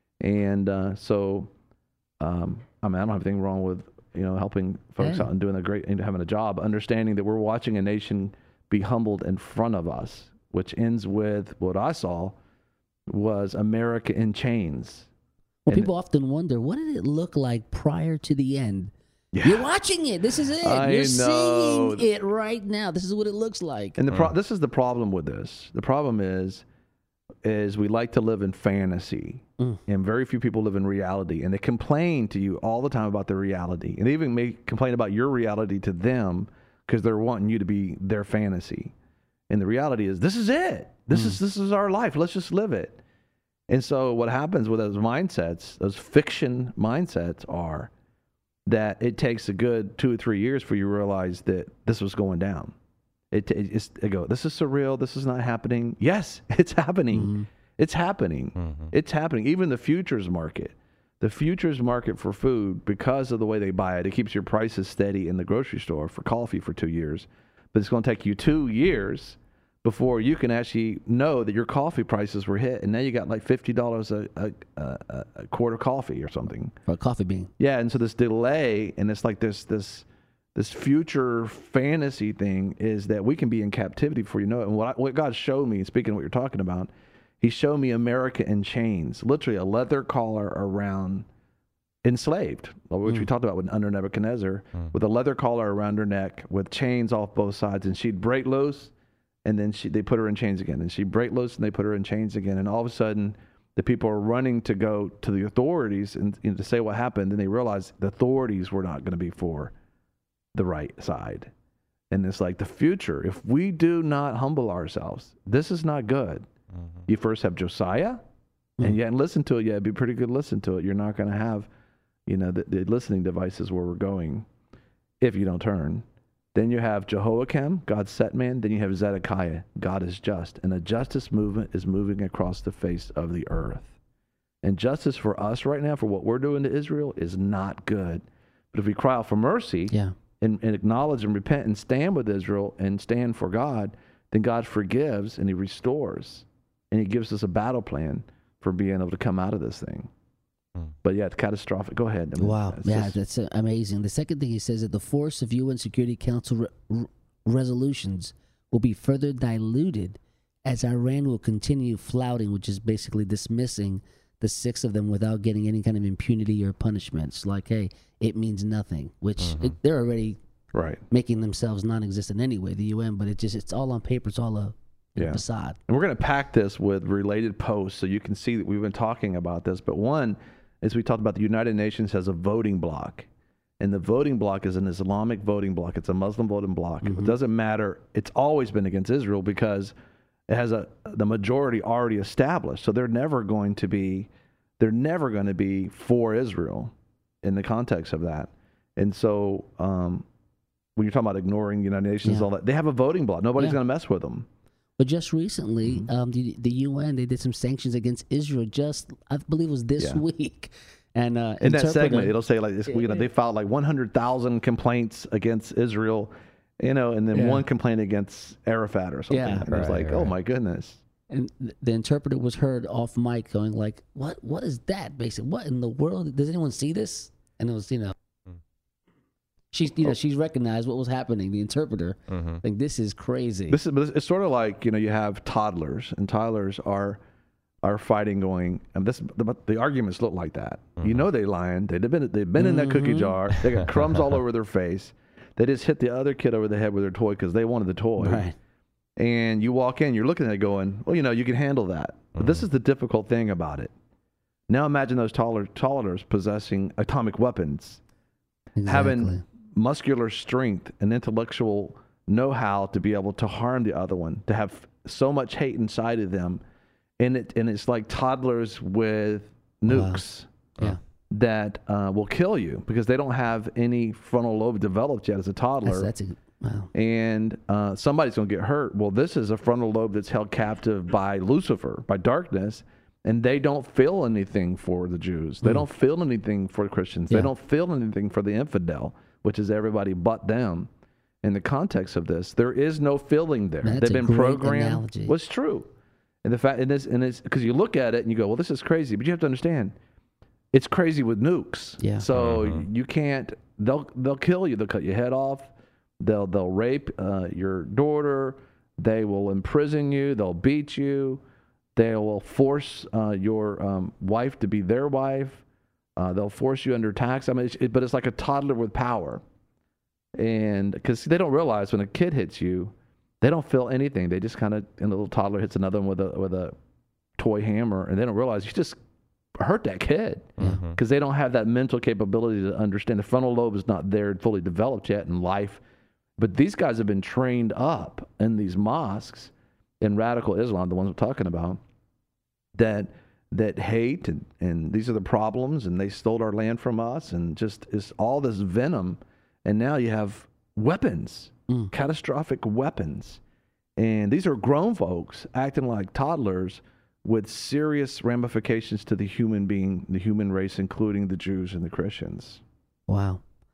and uh, so um, I mean I don't have anything wrong with, you know, helping folks yeah. out and doing a great and having a job, understanding that we're watching a nation be humbled in front of us, which ends with what I saw was America in chains. Well, and people often wonder, what did it look like prior to the end? Yeah. You're watching it. This is it. I You're know. seeing it right now. This is what it looks like. And the pro- this is the problem with this. The problem is, is we like to live in fantasy, mm. and very few people live in reality. And they complain to you all the time about their reality, and they even may complain about your reality to them because they're wanting you to be their fantasy. And the reality is, this is it. This mm. is this is our life. Let's just live it. And so what happens with those mindsets, those fiction mindsets, are that it takes a good two or three years for you to realize that this was going down. It, it it's, they go, this is surreal. This is not happening. Yes, it's happening. Mm-hmm. It's happening. Mm-hmm. It's happening. Even the futures market, the futures market for food, because of the way they buy it, it keeps your prices steady in the grocery store for coffee for two years. But it's going to take you two years before you can actually know that your coffee prices were hit, and now you got like fifty dollars a, a, a, a quart of coffee or something. For a coffee bean. Yeah, and so this delay, and it's like this this this future fantasy thing is that we can be in captivity before you know it. And what, I, what God showed me, speaking of what you're talking about, he showed me America in chains, literally a leather collar around enslaved, which mm. we talked about with, under Nebuchadnezzar, mm. with a leather collar around her neck, with chains off both sides, and she'd break loose, and then she they put her in chains again, and she'd break loose, and they put her in chains again, and all of a sudden, the people are running to go to the authorities and, you know, to say what happened, and they realize the authorities were not going to be for the right side. And it's like the future, if we do not humble ourselves, this is not good. Mm-hmm. You first have Josiah, mm-hmm. and you hadn't listened to it yet. It'd be pretty good to listen to it. You're not going to have, you know, the, the listening devices where we're going if you don't turn. Then you have Jehoiakim, God's set man. Then you have Zedekiah, God is just. And the justice movement is moving across the face of the earth. And justice for us right now, for what we're doing to Israel, is not good. But if we cry out for mercy yeah. and, and acknowledge and repent and stand with Israel and stand for God, then God forgives and he restores. And he gives us a battle plan for being able to come out of this thing. But yeah, it's catastrophic. Go ahead. I mean, wow. Yeah, just... that's uh, amazing. The second thing he says that the force of U N Security Council re- re- resolutions will be further diluted as Iran will continue flouting, which is basically dismissing the six of them without getting any kind of impunity or punishments. Like, hey, it means nothing, which mm-hmm. it, they're already right making themselves non-existent anyway, the U N, but it just it's all on paper. It's all a yeah. facade. And we're going to pack this with related posts so you can see that we've been talking about this. But one, as we talked about, the United Nations has a voting bloc, and the voting bloc is an Islamic voting bloc. It's a Muslim voting bloc. Mm-hmm. It doesn't matter. It's always been against Israel because it has a the majority already established. So they're never going to be, they're never going to be for Israel in the context of that. And so um, when you're talking about ignoring the United Nations, yeah. all that, they have a voting bloc. Nobody's yeah. going to mess with them. But just recently, mm-hmm. um, the, the U N, they did some sanctions against Israel just, I believe it was this yeah. week. And uh, in that segment, it'll say like this, you know, they filed like one hundred thousand complaints against Israel, you know, and then yeah. one complaint against Arafat or something. Yeah. And it was Right, like, right. oh my goodness. And th- the interpreter was heard off mic going like, what, what is that? Basically, what in the world? Does anyone see this? And it was, you know, she's, you know, Oh. she's recognized what was happening. The interpreter, Mm-hmm. like, this is crazy. This is, it's sort of like, you know, you have toddlers, and toddlers are are fighting going, and this, the, the arguments look like that. Mm-hmm. You know, they lying. They've been, they've been in that cookie Mhm. jar. They got crumbs all over their face. They just hit the other kid over the head with their toy because they wanted the toy. Right. And you walk in, you're looking at it going, well, you know, you can handle that. Mm-hmm. But this is the difficult thing about it. Now imagine those toddler, toddlers possessing atomic weapons, Exactly. having muscular strength and intellectual know-how to be able to harm the other one, to have so much hate inside of them. And it and it's like toddlers with nukes Wow. Yeah. that uh, will kill you because they don't have any frontal lobe developed yet as a toddler. That's, that's a, wow. And uh, somebody's going to get hurt. Well, this is a frontal lobe that's held captive by Lucifer, by darkness, and they don't feel anything for the Jews. They Mm. don't feel anything for the Christians. Yeah. They don't feel anything for the infidel, which is everybody but them. In the context of this, there is no feeling there. That's They've a been great programmed. analogy. What's true? And the fact, and it's, and it's because you look at it and you go, well, this is crazy. But you have to understand, it's crazy with nukes. Yeah. So Mm-hmm. you can't. They'll they'll kill you. They'll cut your head off. They'll they'll rape uh, your daughter. They will imprison you. They'll beat you. They will force uh, your um, wife to be their wife. Uh, they'll force you under tax. I mean, it's, it, but it's like a toddler with power. And because they don't realize when a kid hits you, they don't feel anything. They just kind of, and the little toddler hits another one with a with a toy hammer, and they don't realize you just hurt that kid because Mm-hmm. they don't have that mental capability to understand. The frontal lobe is not there fully developed yet in life. But these guys have been trained up in these mosques in radical Islam, the ones I'm talking about, that that hate and, and these are the problems, and they stole our land from us, and just is all this venom. And now you have weapons, Mm. catastrophic weapons. And these are grown folks acting like toddlers with serious ramifications to the human being, the human race, including the Jews and the Christians. Wow.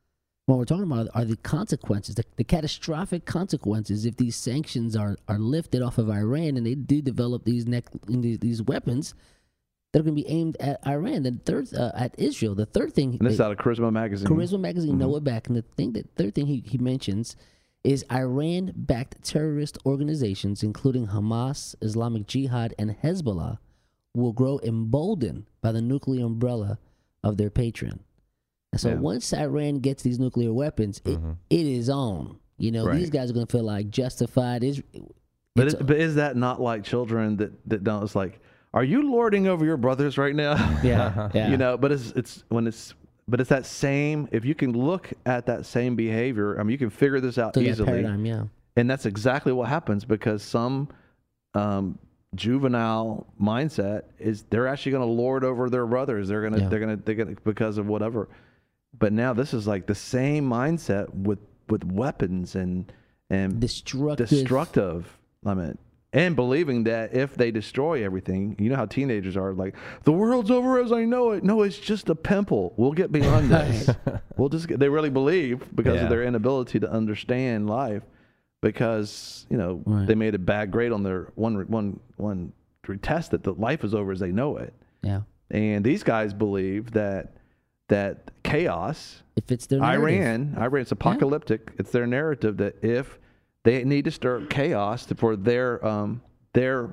what we're talking about are the consequences, the, the catastrophic consequences if these sanctions are, are lifted off of Iran and they do develop these neck, these, these weapons that are going to be aimed at Iran. The third, uh, at Israel. The third thing. And this is they, out of Charisma Magazine. Charisma Magazine, Mm-hmm. Noah Beck. And the thing that third thing he, he mentions is Iran-backed terrorist organizations, including Hamas, Islamic Jihad, and Hezbollah, will grow emboldened by the nuclear umbrella of their patron. And so Yeah. once Iran gets these nuclear weapons, it, Mhm. it is on. You know, Right. these guys are going to feel like justified. Is But, it, but is that not like children that, that don't, it's like, are you lording over your brothers right now? Yeah, yeah. You know, but it's, it's when it's, but it's that same, if you can look at that same behavior, I mean, you can figure this out to that easily. paradigm, yeah. And that's exactly what happens because some um, juvenile mindset is they're actually going to lord over their brothers. They're going to, Yeah. they're going to, they're going to, because of whatever. But now this is like the same mindset with, with weapons and, and Destructive. destructive. I mean, and believing that if they destroy everything, you know how teenagers are like, the world's over as I know it. No, it's just a pimple. We'll get beyond this. We'll just get, they really believe because Yeah. of their inability to understand life because, you know, Right. they made a bad grade on their one, one, one test that the life is over as they know it. Yeah. And these guys believe that, that chaos, If it's their narrative. Iran, Iran, it's apocalyptic. It's their narrative that if they need to stir chaos to, for their um, their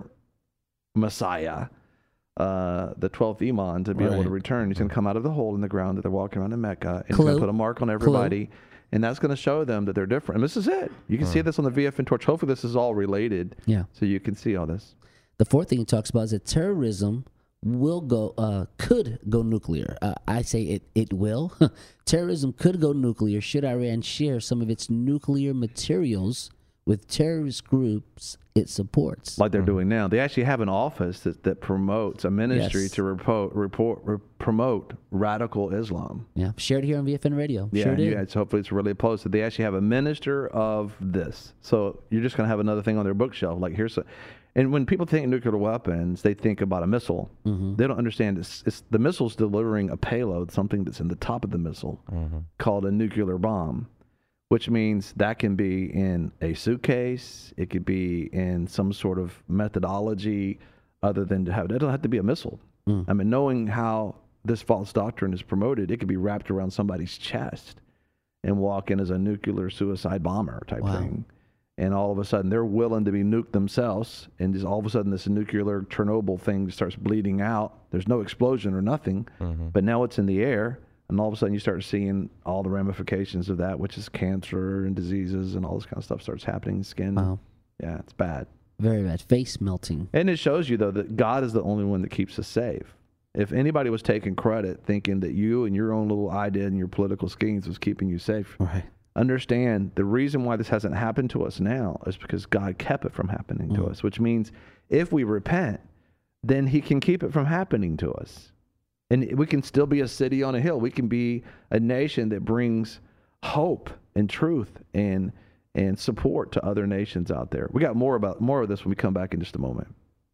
Messiah, uh, the twelfth Imam, to be able to Right. return, he's going to come out of the hole in the ground that they're walking around in Mecca, and he's Clue. going to put a mark on everybody, and that's going to show them that they're different. And this is it. You can see this on the V F N torch. Hopefully, this is all related. Yeah. So you can see all this. The fourth thing he talks about is that terrorism will go, uh, could go nuclear. Uh, I say it, it will. Terrorism could go nuclear should Iran share some of its nuclear materials with terrorist groups it supports. Like they're doing now. They actually have an office that, that promotes a ministry Yes. to report, report, re- promote radical Islam. Yeah, shared here on V F N Radio. Yeah, sure did. yeah, it's, hopefully it's really posted. They actually have a minister of this. So you're just going to have another thing on their bookshelf. Like here's a, and when people think nuclear weapons, they think about a missile. Mm-hmm. They don't understand it's, it's the missile's delivering a payload, something that's in the top of the missile, Mm-hmm. called a nuclear bomb, which means that can be in a suitcase. It could be in some sort of methodology other than to have it. It doesn't have to be a missile. Mm. I mean, knowing how this false doctrine is promoted, it could be wrapped around somebody's chest and walk in as a nuclear suicide bomber type Wow. thing. And all of a sudden, they're willing to be nuked themselves. And just all of a sudden, this nuclear Chernobyl thing starts bleeding out. There's no explosion or nothing, Mm-hmm. but now it's in the air. And all of a sudden, you start seeing all the ramifications of that, which is cancer and diseases and all this kind of stuff starts happening. Skin. Wow. Yeah, it's bad. Very bad. Face melting. And it shows you, though, that God is the only one that keeps us safe. If anybody was taking credit thinking that you and your own little idea and your political schemes was keeping you safe, Right. understand the reason why this hasn't happened to us now is because God kept it from happening to Mm. us, which means if we repent, then he can keep it from happening to us. And we can still be a city on a hill. We can be a nation that brings hope and truth and and support to other nations out there. We got more about more of this when we come back in just a moment.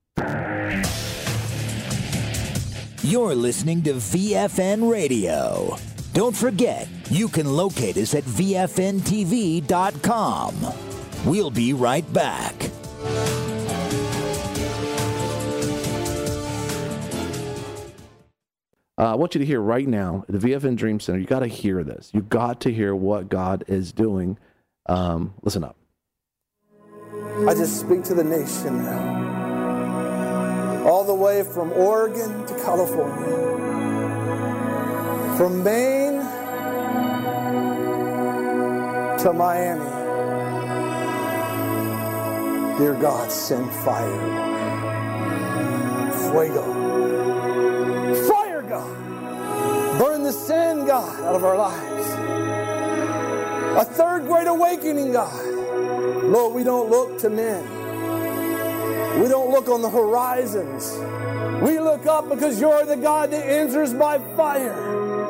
You're listening to V F N Radio. Don't forget, you can locate us at V F N T V dot com. We'll be right back. Uh, I want you to hear right now at the V F N Dream Center. You got to hear this. You got to hear what God is doing. Um, listen up. I just speak to the nation now. All the way from Oregon to California. From Maine to Miami. Dear God, send fire. Fuego. Fire, God. Burn the sin, God, out of our lives. A third great awakening, God. Lord, we don't look to men. We don't look on the horizons. We look up because you're the God that answers by fire.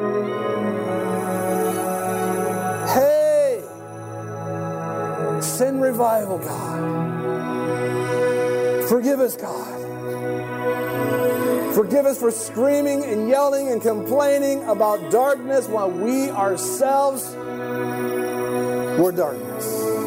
Hey, send revival, God. Forgive us, God. Forgive us for screaming and yelling and complaining about darkness while we ourselves We're darkness.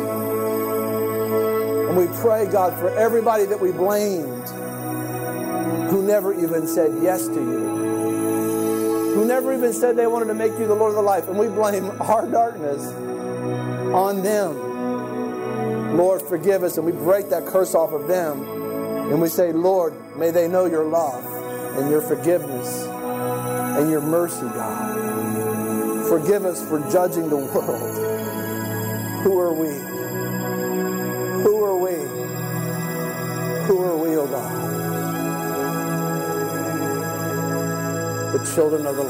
And we pray, God, for everybody that we blamed who never even said yes to you, who never even said they wanted to make you the Lord of their life. And we blame our darkness on them. Lord, forgive us. And we break that curse off of them. And we say, Lord, may they know your love and your forgiveness and your mercy, God. Forgive us for judging the world. Who are we? Who are we? Who are we, oh God? The children of the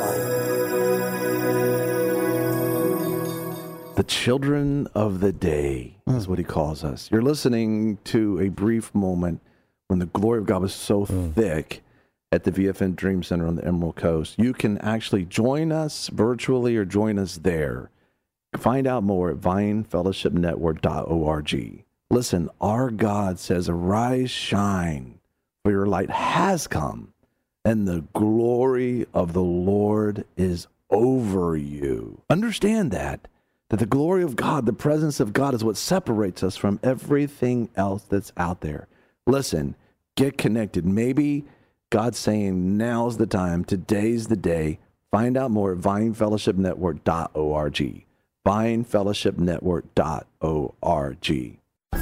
light. The children of the day is what he calls us. You're listening to a brief moment when the glory of God was so mm. thick at the V F N Dream Center on the Emerald Coast. You can actually join us virtually or join us there. Find out more at vine fellowship network dot org. Listen, our God says, arise, shine, for your light has come, and the glory of the Lord is over you. Understand that, that the glory of God, the presence of God is what separates us from everything else that's out there. Listen, get connected. Maybe God's saying now's the time, today's the day. Find out more at vine fellowship network dot org. vine fellowship network dot org.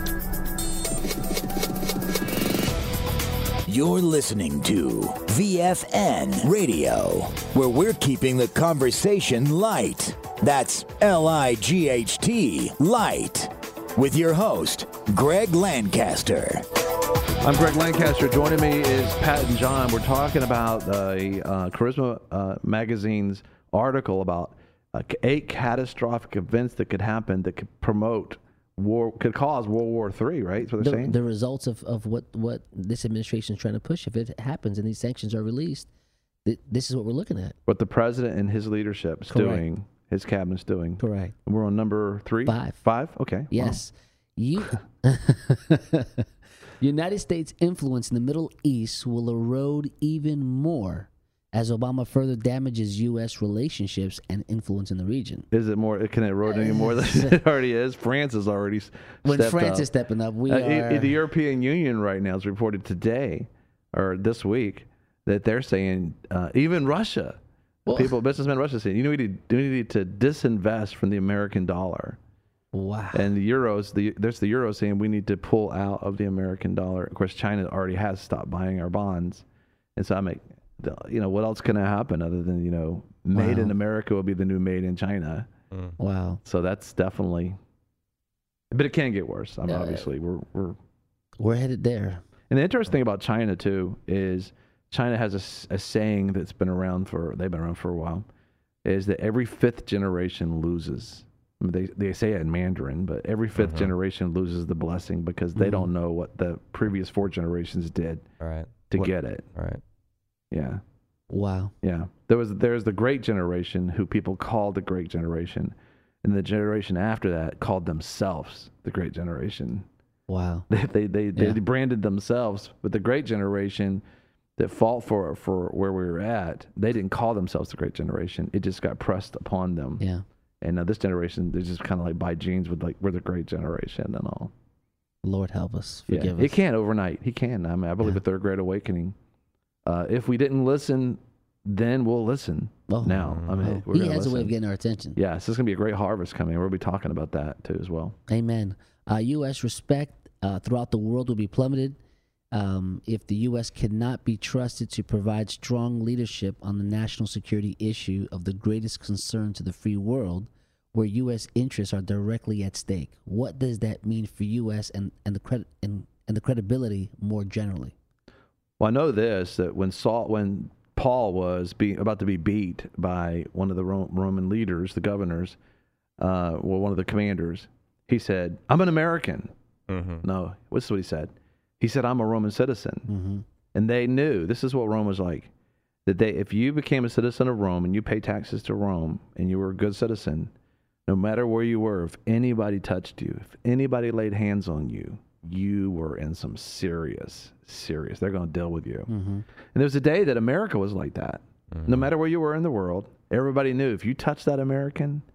You're listening to V F N Radio, where we're keeping the conversation light. That's L I G H T, light. With your host, Greg Lancaster. I'm Greg Lancaster. Joining me is Pat and John. We're talking about the uh, Charisma uh, Magazine's article about uh, eight catastrophic events that could happen that could promote war, could cause World War Three, right? That's what they're the, saying? The results of, of what, what this administration is trying to push, if it happens and these sanctions are released, th- this is what we're looking at. What the president and his leadership is Correct. doing, his cabinet's doing. Correct. And we're on number three? Five. Five? Okay. Yes. Wow. You... United States influence in the Middle East will erode even more as Obama further damages U S relationships and influence in the region. Is it more? Can it erode any more than it already is? France is already when stepped France up. is stepping up, we uh, are. The European Union right now is reported today or this week that they're saying uh, even Russia, well, people, businessmen in Russia saying, you know, we need, we need to disinvest from the American dollar. Wow. And the euros, the there's the euro saying we need to pull out of the American dollar. Of course, China already has stopped buying our bonds. And so I make, you know, what else can happen other than, you know, made wow. in America will be the new made in China. Mm. Wow. So that's definitely, but it can get worse. I mean, uh, obviously, we're, we're, we're headed there. And the interesting thing about China, too, is China has a, a saying that's been around for, they've been around for a while, is that every fifth generation loses. I mean, they they say it in Mandarin, but every fifth mm-hmm. generation loses the blessing because they mm-hmm. don't know what the previous four generations did All right. to what, get it. All right. Yeah. Wow. Yeah. There was there's the great generation who people called the great generation, and the generation after that called themselves the great generation. Wow. They they they, yeah. they branded themselves, but the great generation that fought for for where we were at, they didn't call themselves the great generation. It just got pressed upon them. Yeah. And now this generation, they just kind of like by genes with like, we're the great generation and all. Lord help us. Yeah. Forgive He us. can overnight. He can. I mean, I believe Yeah. a third great awakening. Uh, if we didn't listen, then we'll listen Oh. now. I mean, Oh. we're He gonna has listen. a way of getting our attention. Yeah, so it's going to be a great harvest coming. We'll be talking about that too as well. Amen. Uh, U S respect uh, throughout the world will be plummeted um, if the U S cannot be trusted to provide strong leadership on the national security issue of the greatest concern to the free world, where U S interests are directly at stake. What does that mean for U S and, and the credit and, and the credibility more generally? Well, I know this, that when Saul, when Paul was being about to be beat by one of the Ro- Roman leaders, the governors, uh, well, one of the commanders, he said, "I'm an American." Mm-hmm. No, what's what he said? He said, "I'm a Roman citizen." Mm-hmm. And they knew, this is what Rome was like, that they, if you became a citizen of Rome and you pay taxes to Rome and you were a good citizen, no matter where you were, if anybody touched you, if anybody laid hands on you, you were in some serious, serious, they're going to deal with you. Mm-hmm. And there was a day that America was like that. Mm-hmm. No matter where you were in the world, everybody knew if you touched that American,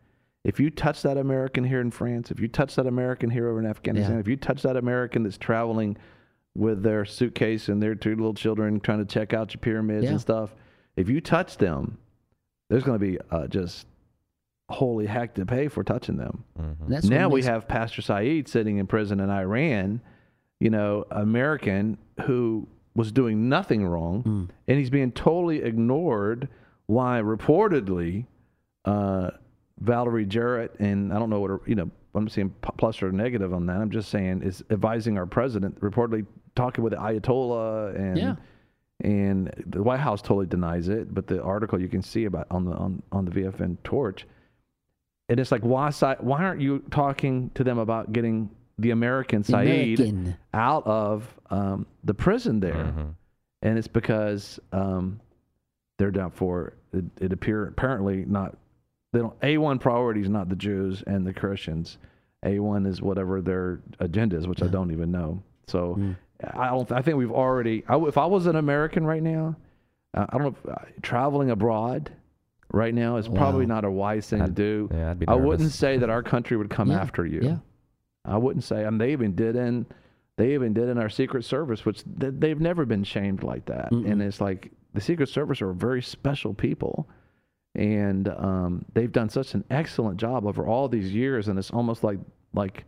if you touch that American here in France, if you touch that American here over in Afghanistan, Yeah. if you touch that American that's traveling with their suitcase and their two little children trying to check out your pyramids Yeah. and stuff, if you touch them, there's going to be uh, just holy heck to pay for touching them. Mm-hmm. That's what Now we makes- have Pastor Saeed sitting in prison in Iran, you know, American who was doing nothing wrong, Mm. and he's being totally ignored. Why reportedly, uh, Valerie Jarrett, and I don't know what her, you know, I'm not saying p- plus or negative on that. I'm just saying is advising our president, reportedly talking with the Ayatollah, and Yeah. and the White House totally denies it. But the article you can see about on the on, on the V F N Torch, and it's like why si- why aren't you talking to them about getting the American Saeed American. out of um, the prison there? Mm-hmm. And it's because um, they're down for it, it appear apparently not they don't A one priority is not the Jews and the Christians. A one is whatever their agenda is, which I don't even know. So Mm. I don't. I think we've already. I, if I was an American right now, uh, I don't know. If, uh, traveling abroad right now is probably Wow. not a wise thing to I'd- do. yeah, I'd be I wouldn't nervous. say that our country would come Yeah, after you. yeah. I wouldn't say. I mean, they even did in. They even did in our Secret Service, which th- they've never been shamed like that. Mm-mm. And it's like the Secret Service are very special people, and um, they've done such an excellent job over all these years. And it's almost like like,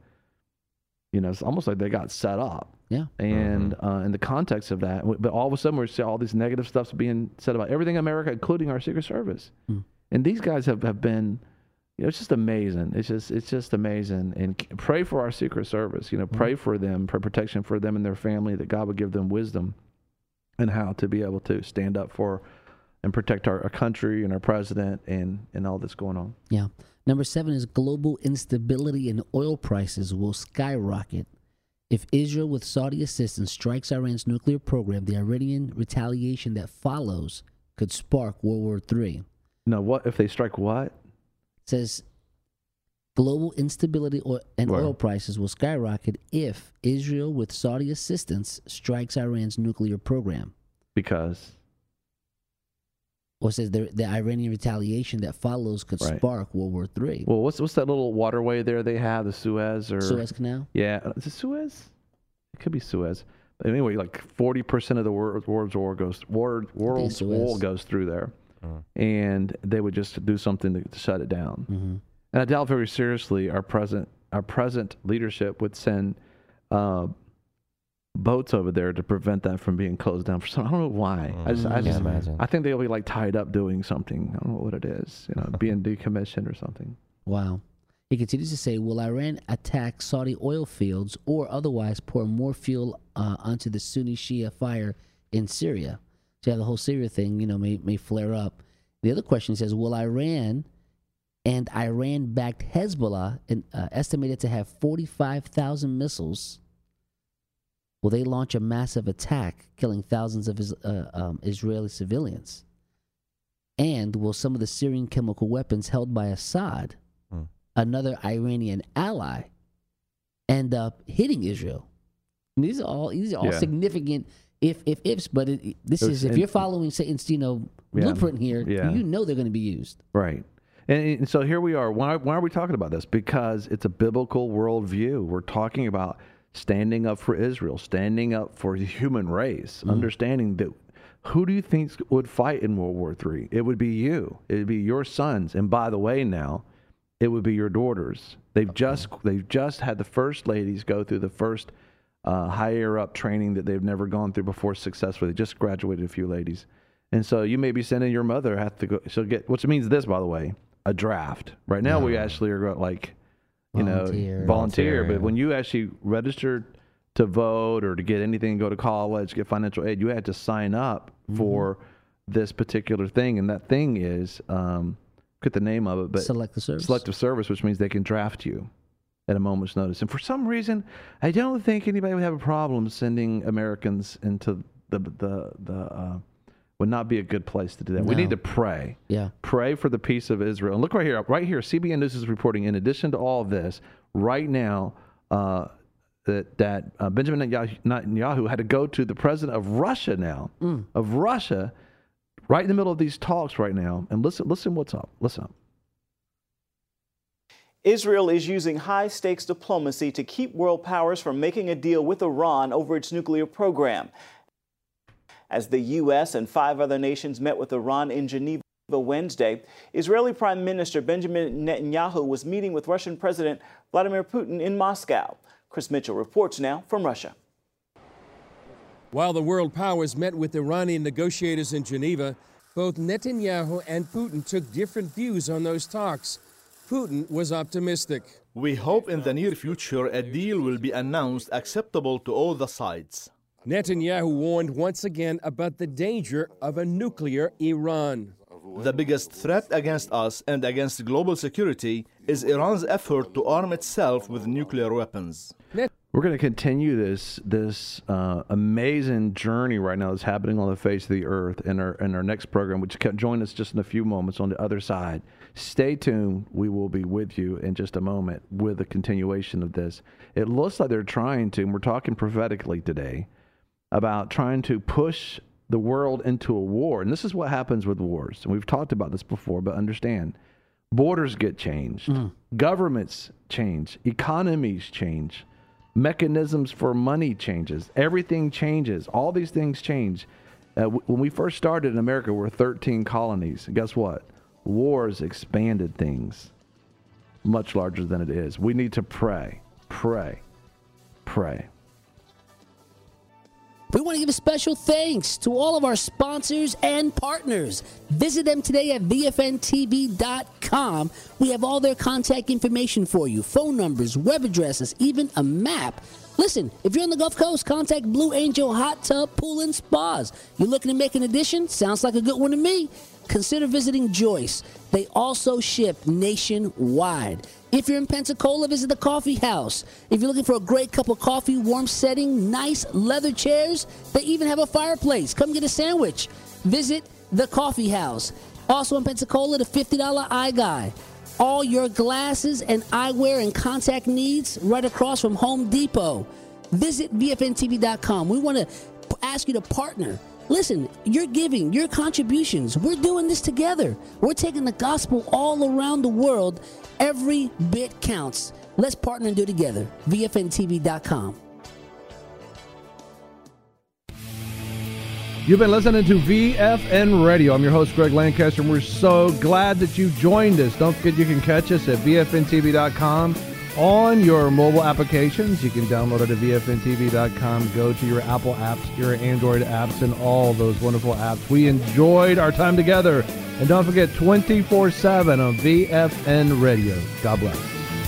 you know, it's almost like they got set up. Yeah. And uh, in the context of that, but all of a sudden we see all these negative stuff's being said about everything in America, including our Secret Service. Mm. And these guys have, have been, you know, it's just amazing. It's just it's just amazing. And c- pray for our Secret Service. You know, pray for them, for protection for them and their family, that God would give them wisdom and how to be able to stand up for and protect our, our country and our president and, and all that's going on. Yeah. Number seven is global instability and oil prices will skyrocket. If Israel, with Saudi assistance, strikes Iran's nuclear program, the Iranian retaliation that follows could spark World War Three. Now, what if they strike what? It says global instability oil and Well- oil prices will skyrocket if Israel, with Saudi assistance, strikes Iran's nuclear program. Because Or it says the, the Iranian retaliation that follows could Right. spark World War Three. well, what's what's that little waterway there they have, the Suez or Suez Canal? Yeah, is it Suez? It could be Suez. But anyway, like forty percent of the world, world's oil goes world, world's Suez. oil goes through there, Mm. and they would just do something to, to shut it down. Mm-hmm. And I doubt very seriously our present our present leadership would send uh, boats over there to prevent that from being closed down for some. I don't know why. I just I Can't just imagine. I think they'll be like tied up doing something. I don't know what it is. You know, being decommissioned or something. Wow. He continues to say, will Iran attack Saudi oil fields or otherwise pour more fuel uh, onto the Sunni Shia fire in Syria? So yeah, the whole Syria thing, you know, may, may flare up. The other question says, will Iran and Iran-backed Hezbollah, in, uh, estimated to have forty-five thousand missiles, will they launch a massive attack, killing thousands of is, uh, um, Israeli civilians? And will some of the Syrian chemical weapons held by Assad, Hmm. another Iranian ally, end up hitting Israel? And these are all these are all Yeah. significant if if ifs. But it, this It's- is if and- you're following Satan's you know Yeah. blueprint here, Yeah. you know they're going to be used. Right. And, and so here we are. Why, why are we talking about this? Because it's a biblical worldview. We're talking about standing up for Israel, standing up for the human race, understanding that who do you think would fight in World War Three? It would be you. It would be your sons. And by the way, now, it would be your daughters. They've just they've just had the first ladies go through the first uh, higher up training that they've never gone through before successfully. They just graduated a few ladies. And so you may be sending your mother have to go. She'll get, which means this, by the way, a draft. Right now, we actually are like, you Volunteer. know, volunteer. Volunteer, But yeah. when you actually registered to vote or to get anything, go to college, get financial aid, you had to sign up for this particular thing. And that thing is, um, get the name of it, but Selective service. selective service, which means they can draft you at a moment's notice. And for some reason, I don't think anybody would have a problem sending Americans into the the the. Uh, would not be a good place to do that. We No. need to pray. Yeah. Pray for the peace of Israel. And look right here, right here, C B N News is reporting, in addition to all of this, right now, uh, that, that uh, Benjamin Netanyahu had to go to the president of Russia now, Mm. of Russia, right in the middle of these talks right now. And listen, listen what's up. Listen up. Israel is using high-stakes diplomacy to keep world powers from making a deal with Iran over its nuclear program. As the U S and five other nations met with Iran in Geneva Wednesday, Israeli Prime Minister Benjamin Netanyahu was meeting with Russian President Vladimir Putin in Moscow. Chris Mitchell reports now from Russia. While the world powers met with Iranian negotiators in Geneva, both Netanyahu and Putin took different views on those talks. Putin was optimistic. We hope in the near future a deal will be announced acceptable to all the sides. Netanyahu warned once again about the danger of a nuclear Iran. The biggest threat against us and against global security is Iran's effort to arm itself with nuclear weapons. We're going to continue this this uh, amazing journey right now that's happening on the face of the earth in our in our next program, which can join us just in a few moments on the other side. Stay tuned. We will be with you in just a moment with the continuation of this. It looks like they're trying to, and we're talking prophetically today, about trying to push the world into a war. And this is what happens with wars. And we've talked about this before, but understand, borders get changed. Mm. Governments change. Economies change. Mechanisms for money changes. Everything changes. All these things change. Uh, w- when we first started in America, we were thirteen colonies. And guess what? Wars expanded things much larger than it is. We need to pray, pray, pray. We want to give a special thanks to all of our sponsors and partners. Visit them today at V F N T V dot com. We have all their contact information for you, phone numbers, web addresses, even a map. Listen, if you're on the Gulf Coast, contact Blue Angel Hot Tub Pool and Spas. You're looking to make an addition? Sounds like a good one to me. Consider visiting Joyce. They also ship nationwide. If you're in Pensacola, visit the Coffee House. If you're looking for a great cup of coffee, warm setting, nice leather chairs, they even have a fireplace. Come get a sandwich. Visit the Coffee House. Also in Pensacola, the fifty dollars Eye Guy. All your glasses and eyewear and contact needs right across from Home Depot. Visit V F N T V dot com. We want to ask you to partner. Listen, you're giving, your contributions. We're doing this together. We're taking the gospel all around the world. Every bit counts. Let's partner and do it together. V F N T V dot com. You've been listening to V F N Radio. I'm your host, Greg Lancaster, and we're so glad that you joined us. Don't forget you can catch us at V F N T V dot com on your mobile applications. You can download it at V F N T V dot com. Go to your Apple apps, your Android apps, and all those wonderful apps. We enjoyed our time together. And don't forget, twenty-four seven on V F N Radio. God bless.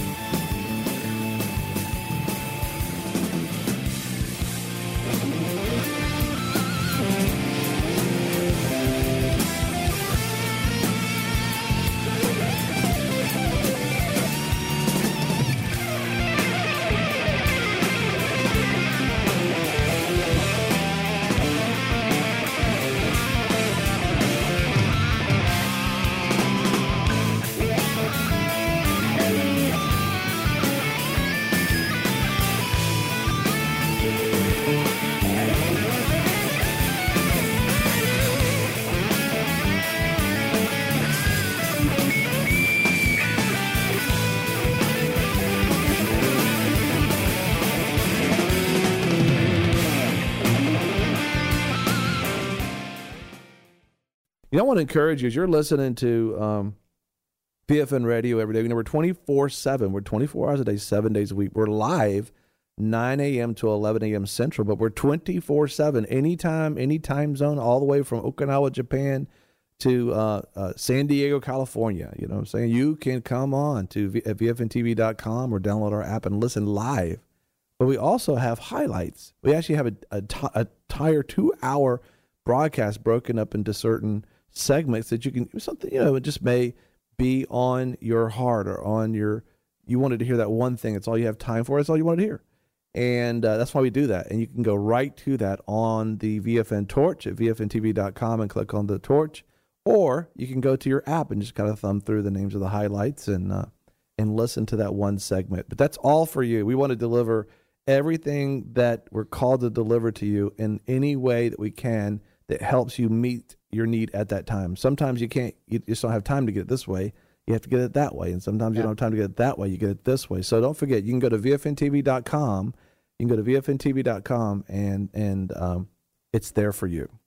You know, I want to encourage you as you're listening to um, V F N Radio every day. You know, we're twenty-four seven. We're twenty-four hours a day, seven days a week. We're live nine a.m. to eleven a.m. Central, but we're twenty-four seven, anytime, any time zone, all the way from Okinawa, Japan to uh, uh, San Diego, California. You know what I'm saying? You can come on to v- V F N T V dot com or download our app and listen live. But we also have highlights. We actually have a, a, t- a entire two-hour broadcast broken up into certain segments that you can, something, you know, it just may be on your heart or on your, you wanted to hear that one thing. It's all you have time for. It's all you wanted to hear. And uh, that's why we do that. And you can go right to that on the V F N Torch at V F N T V dot com and click on the torch. Or you can go to your app and just kind of thumb through the names of the highlights and uh, and listen to that one segment. But that's all for you. We want to deliver everything that we're called to deliver to you in any way that we can that helps you meet your need at that time. Sometimes you can't, you just don't have time to get it this way. You you have to get it that way. And sometimes yeah. you don't have time to get it that way. You get it this way. So don't forget, you can go to V F N T V dot com. You can go to V F N T V dot com, and, and um, it's there for you.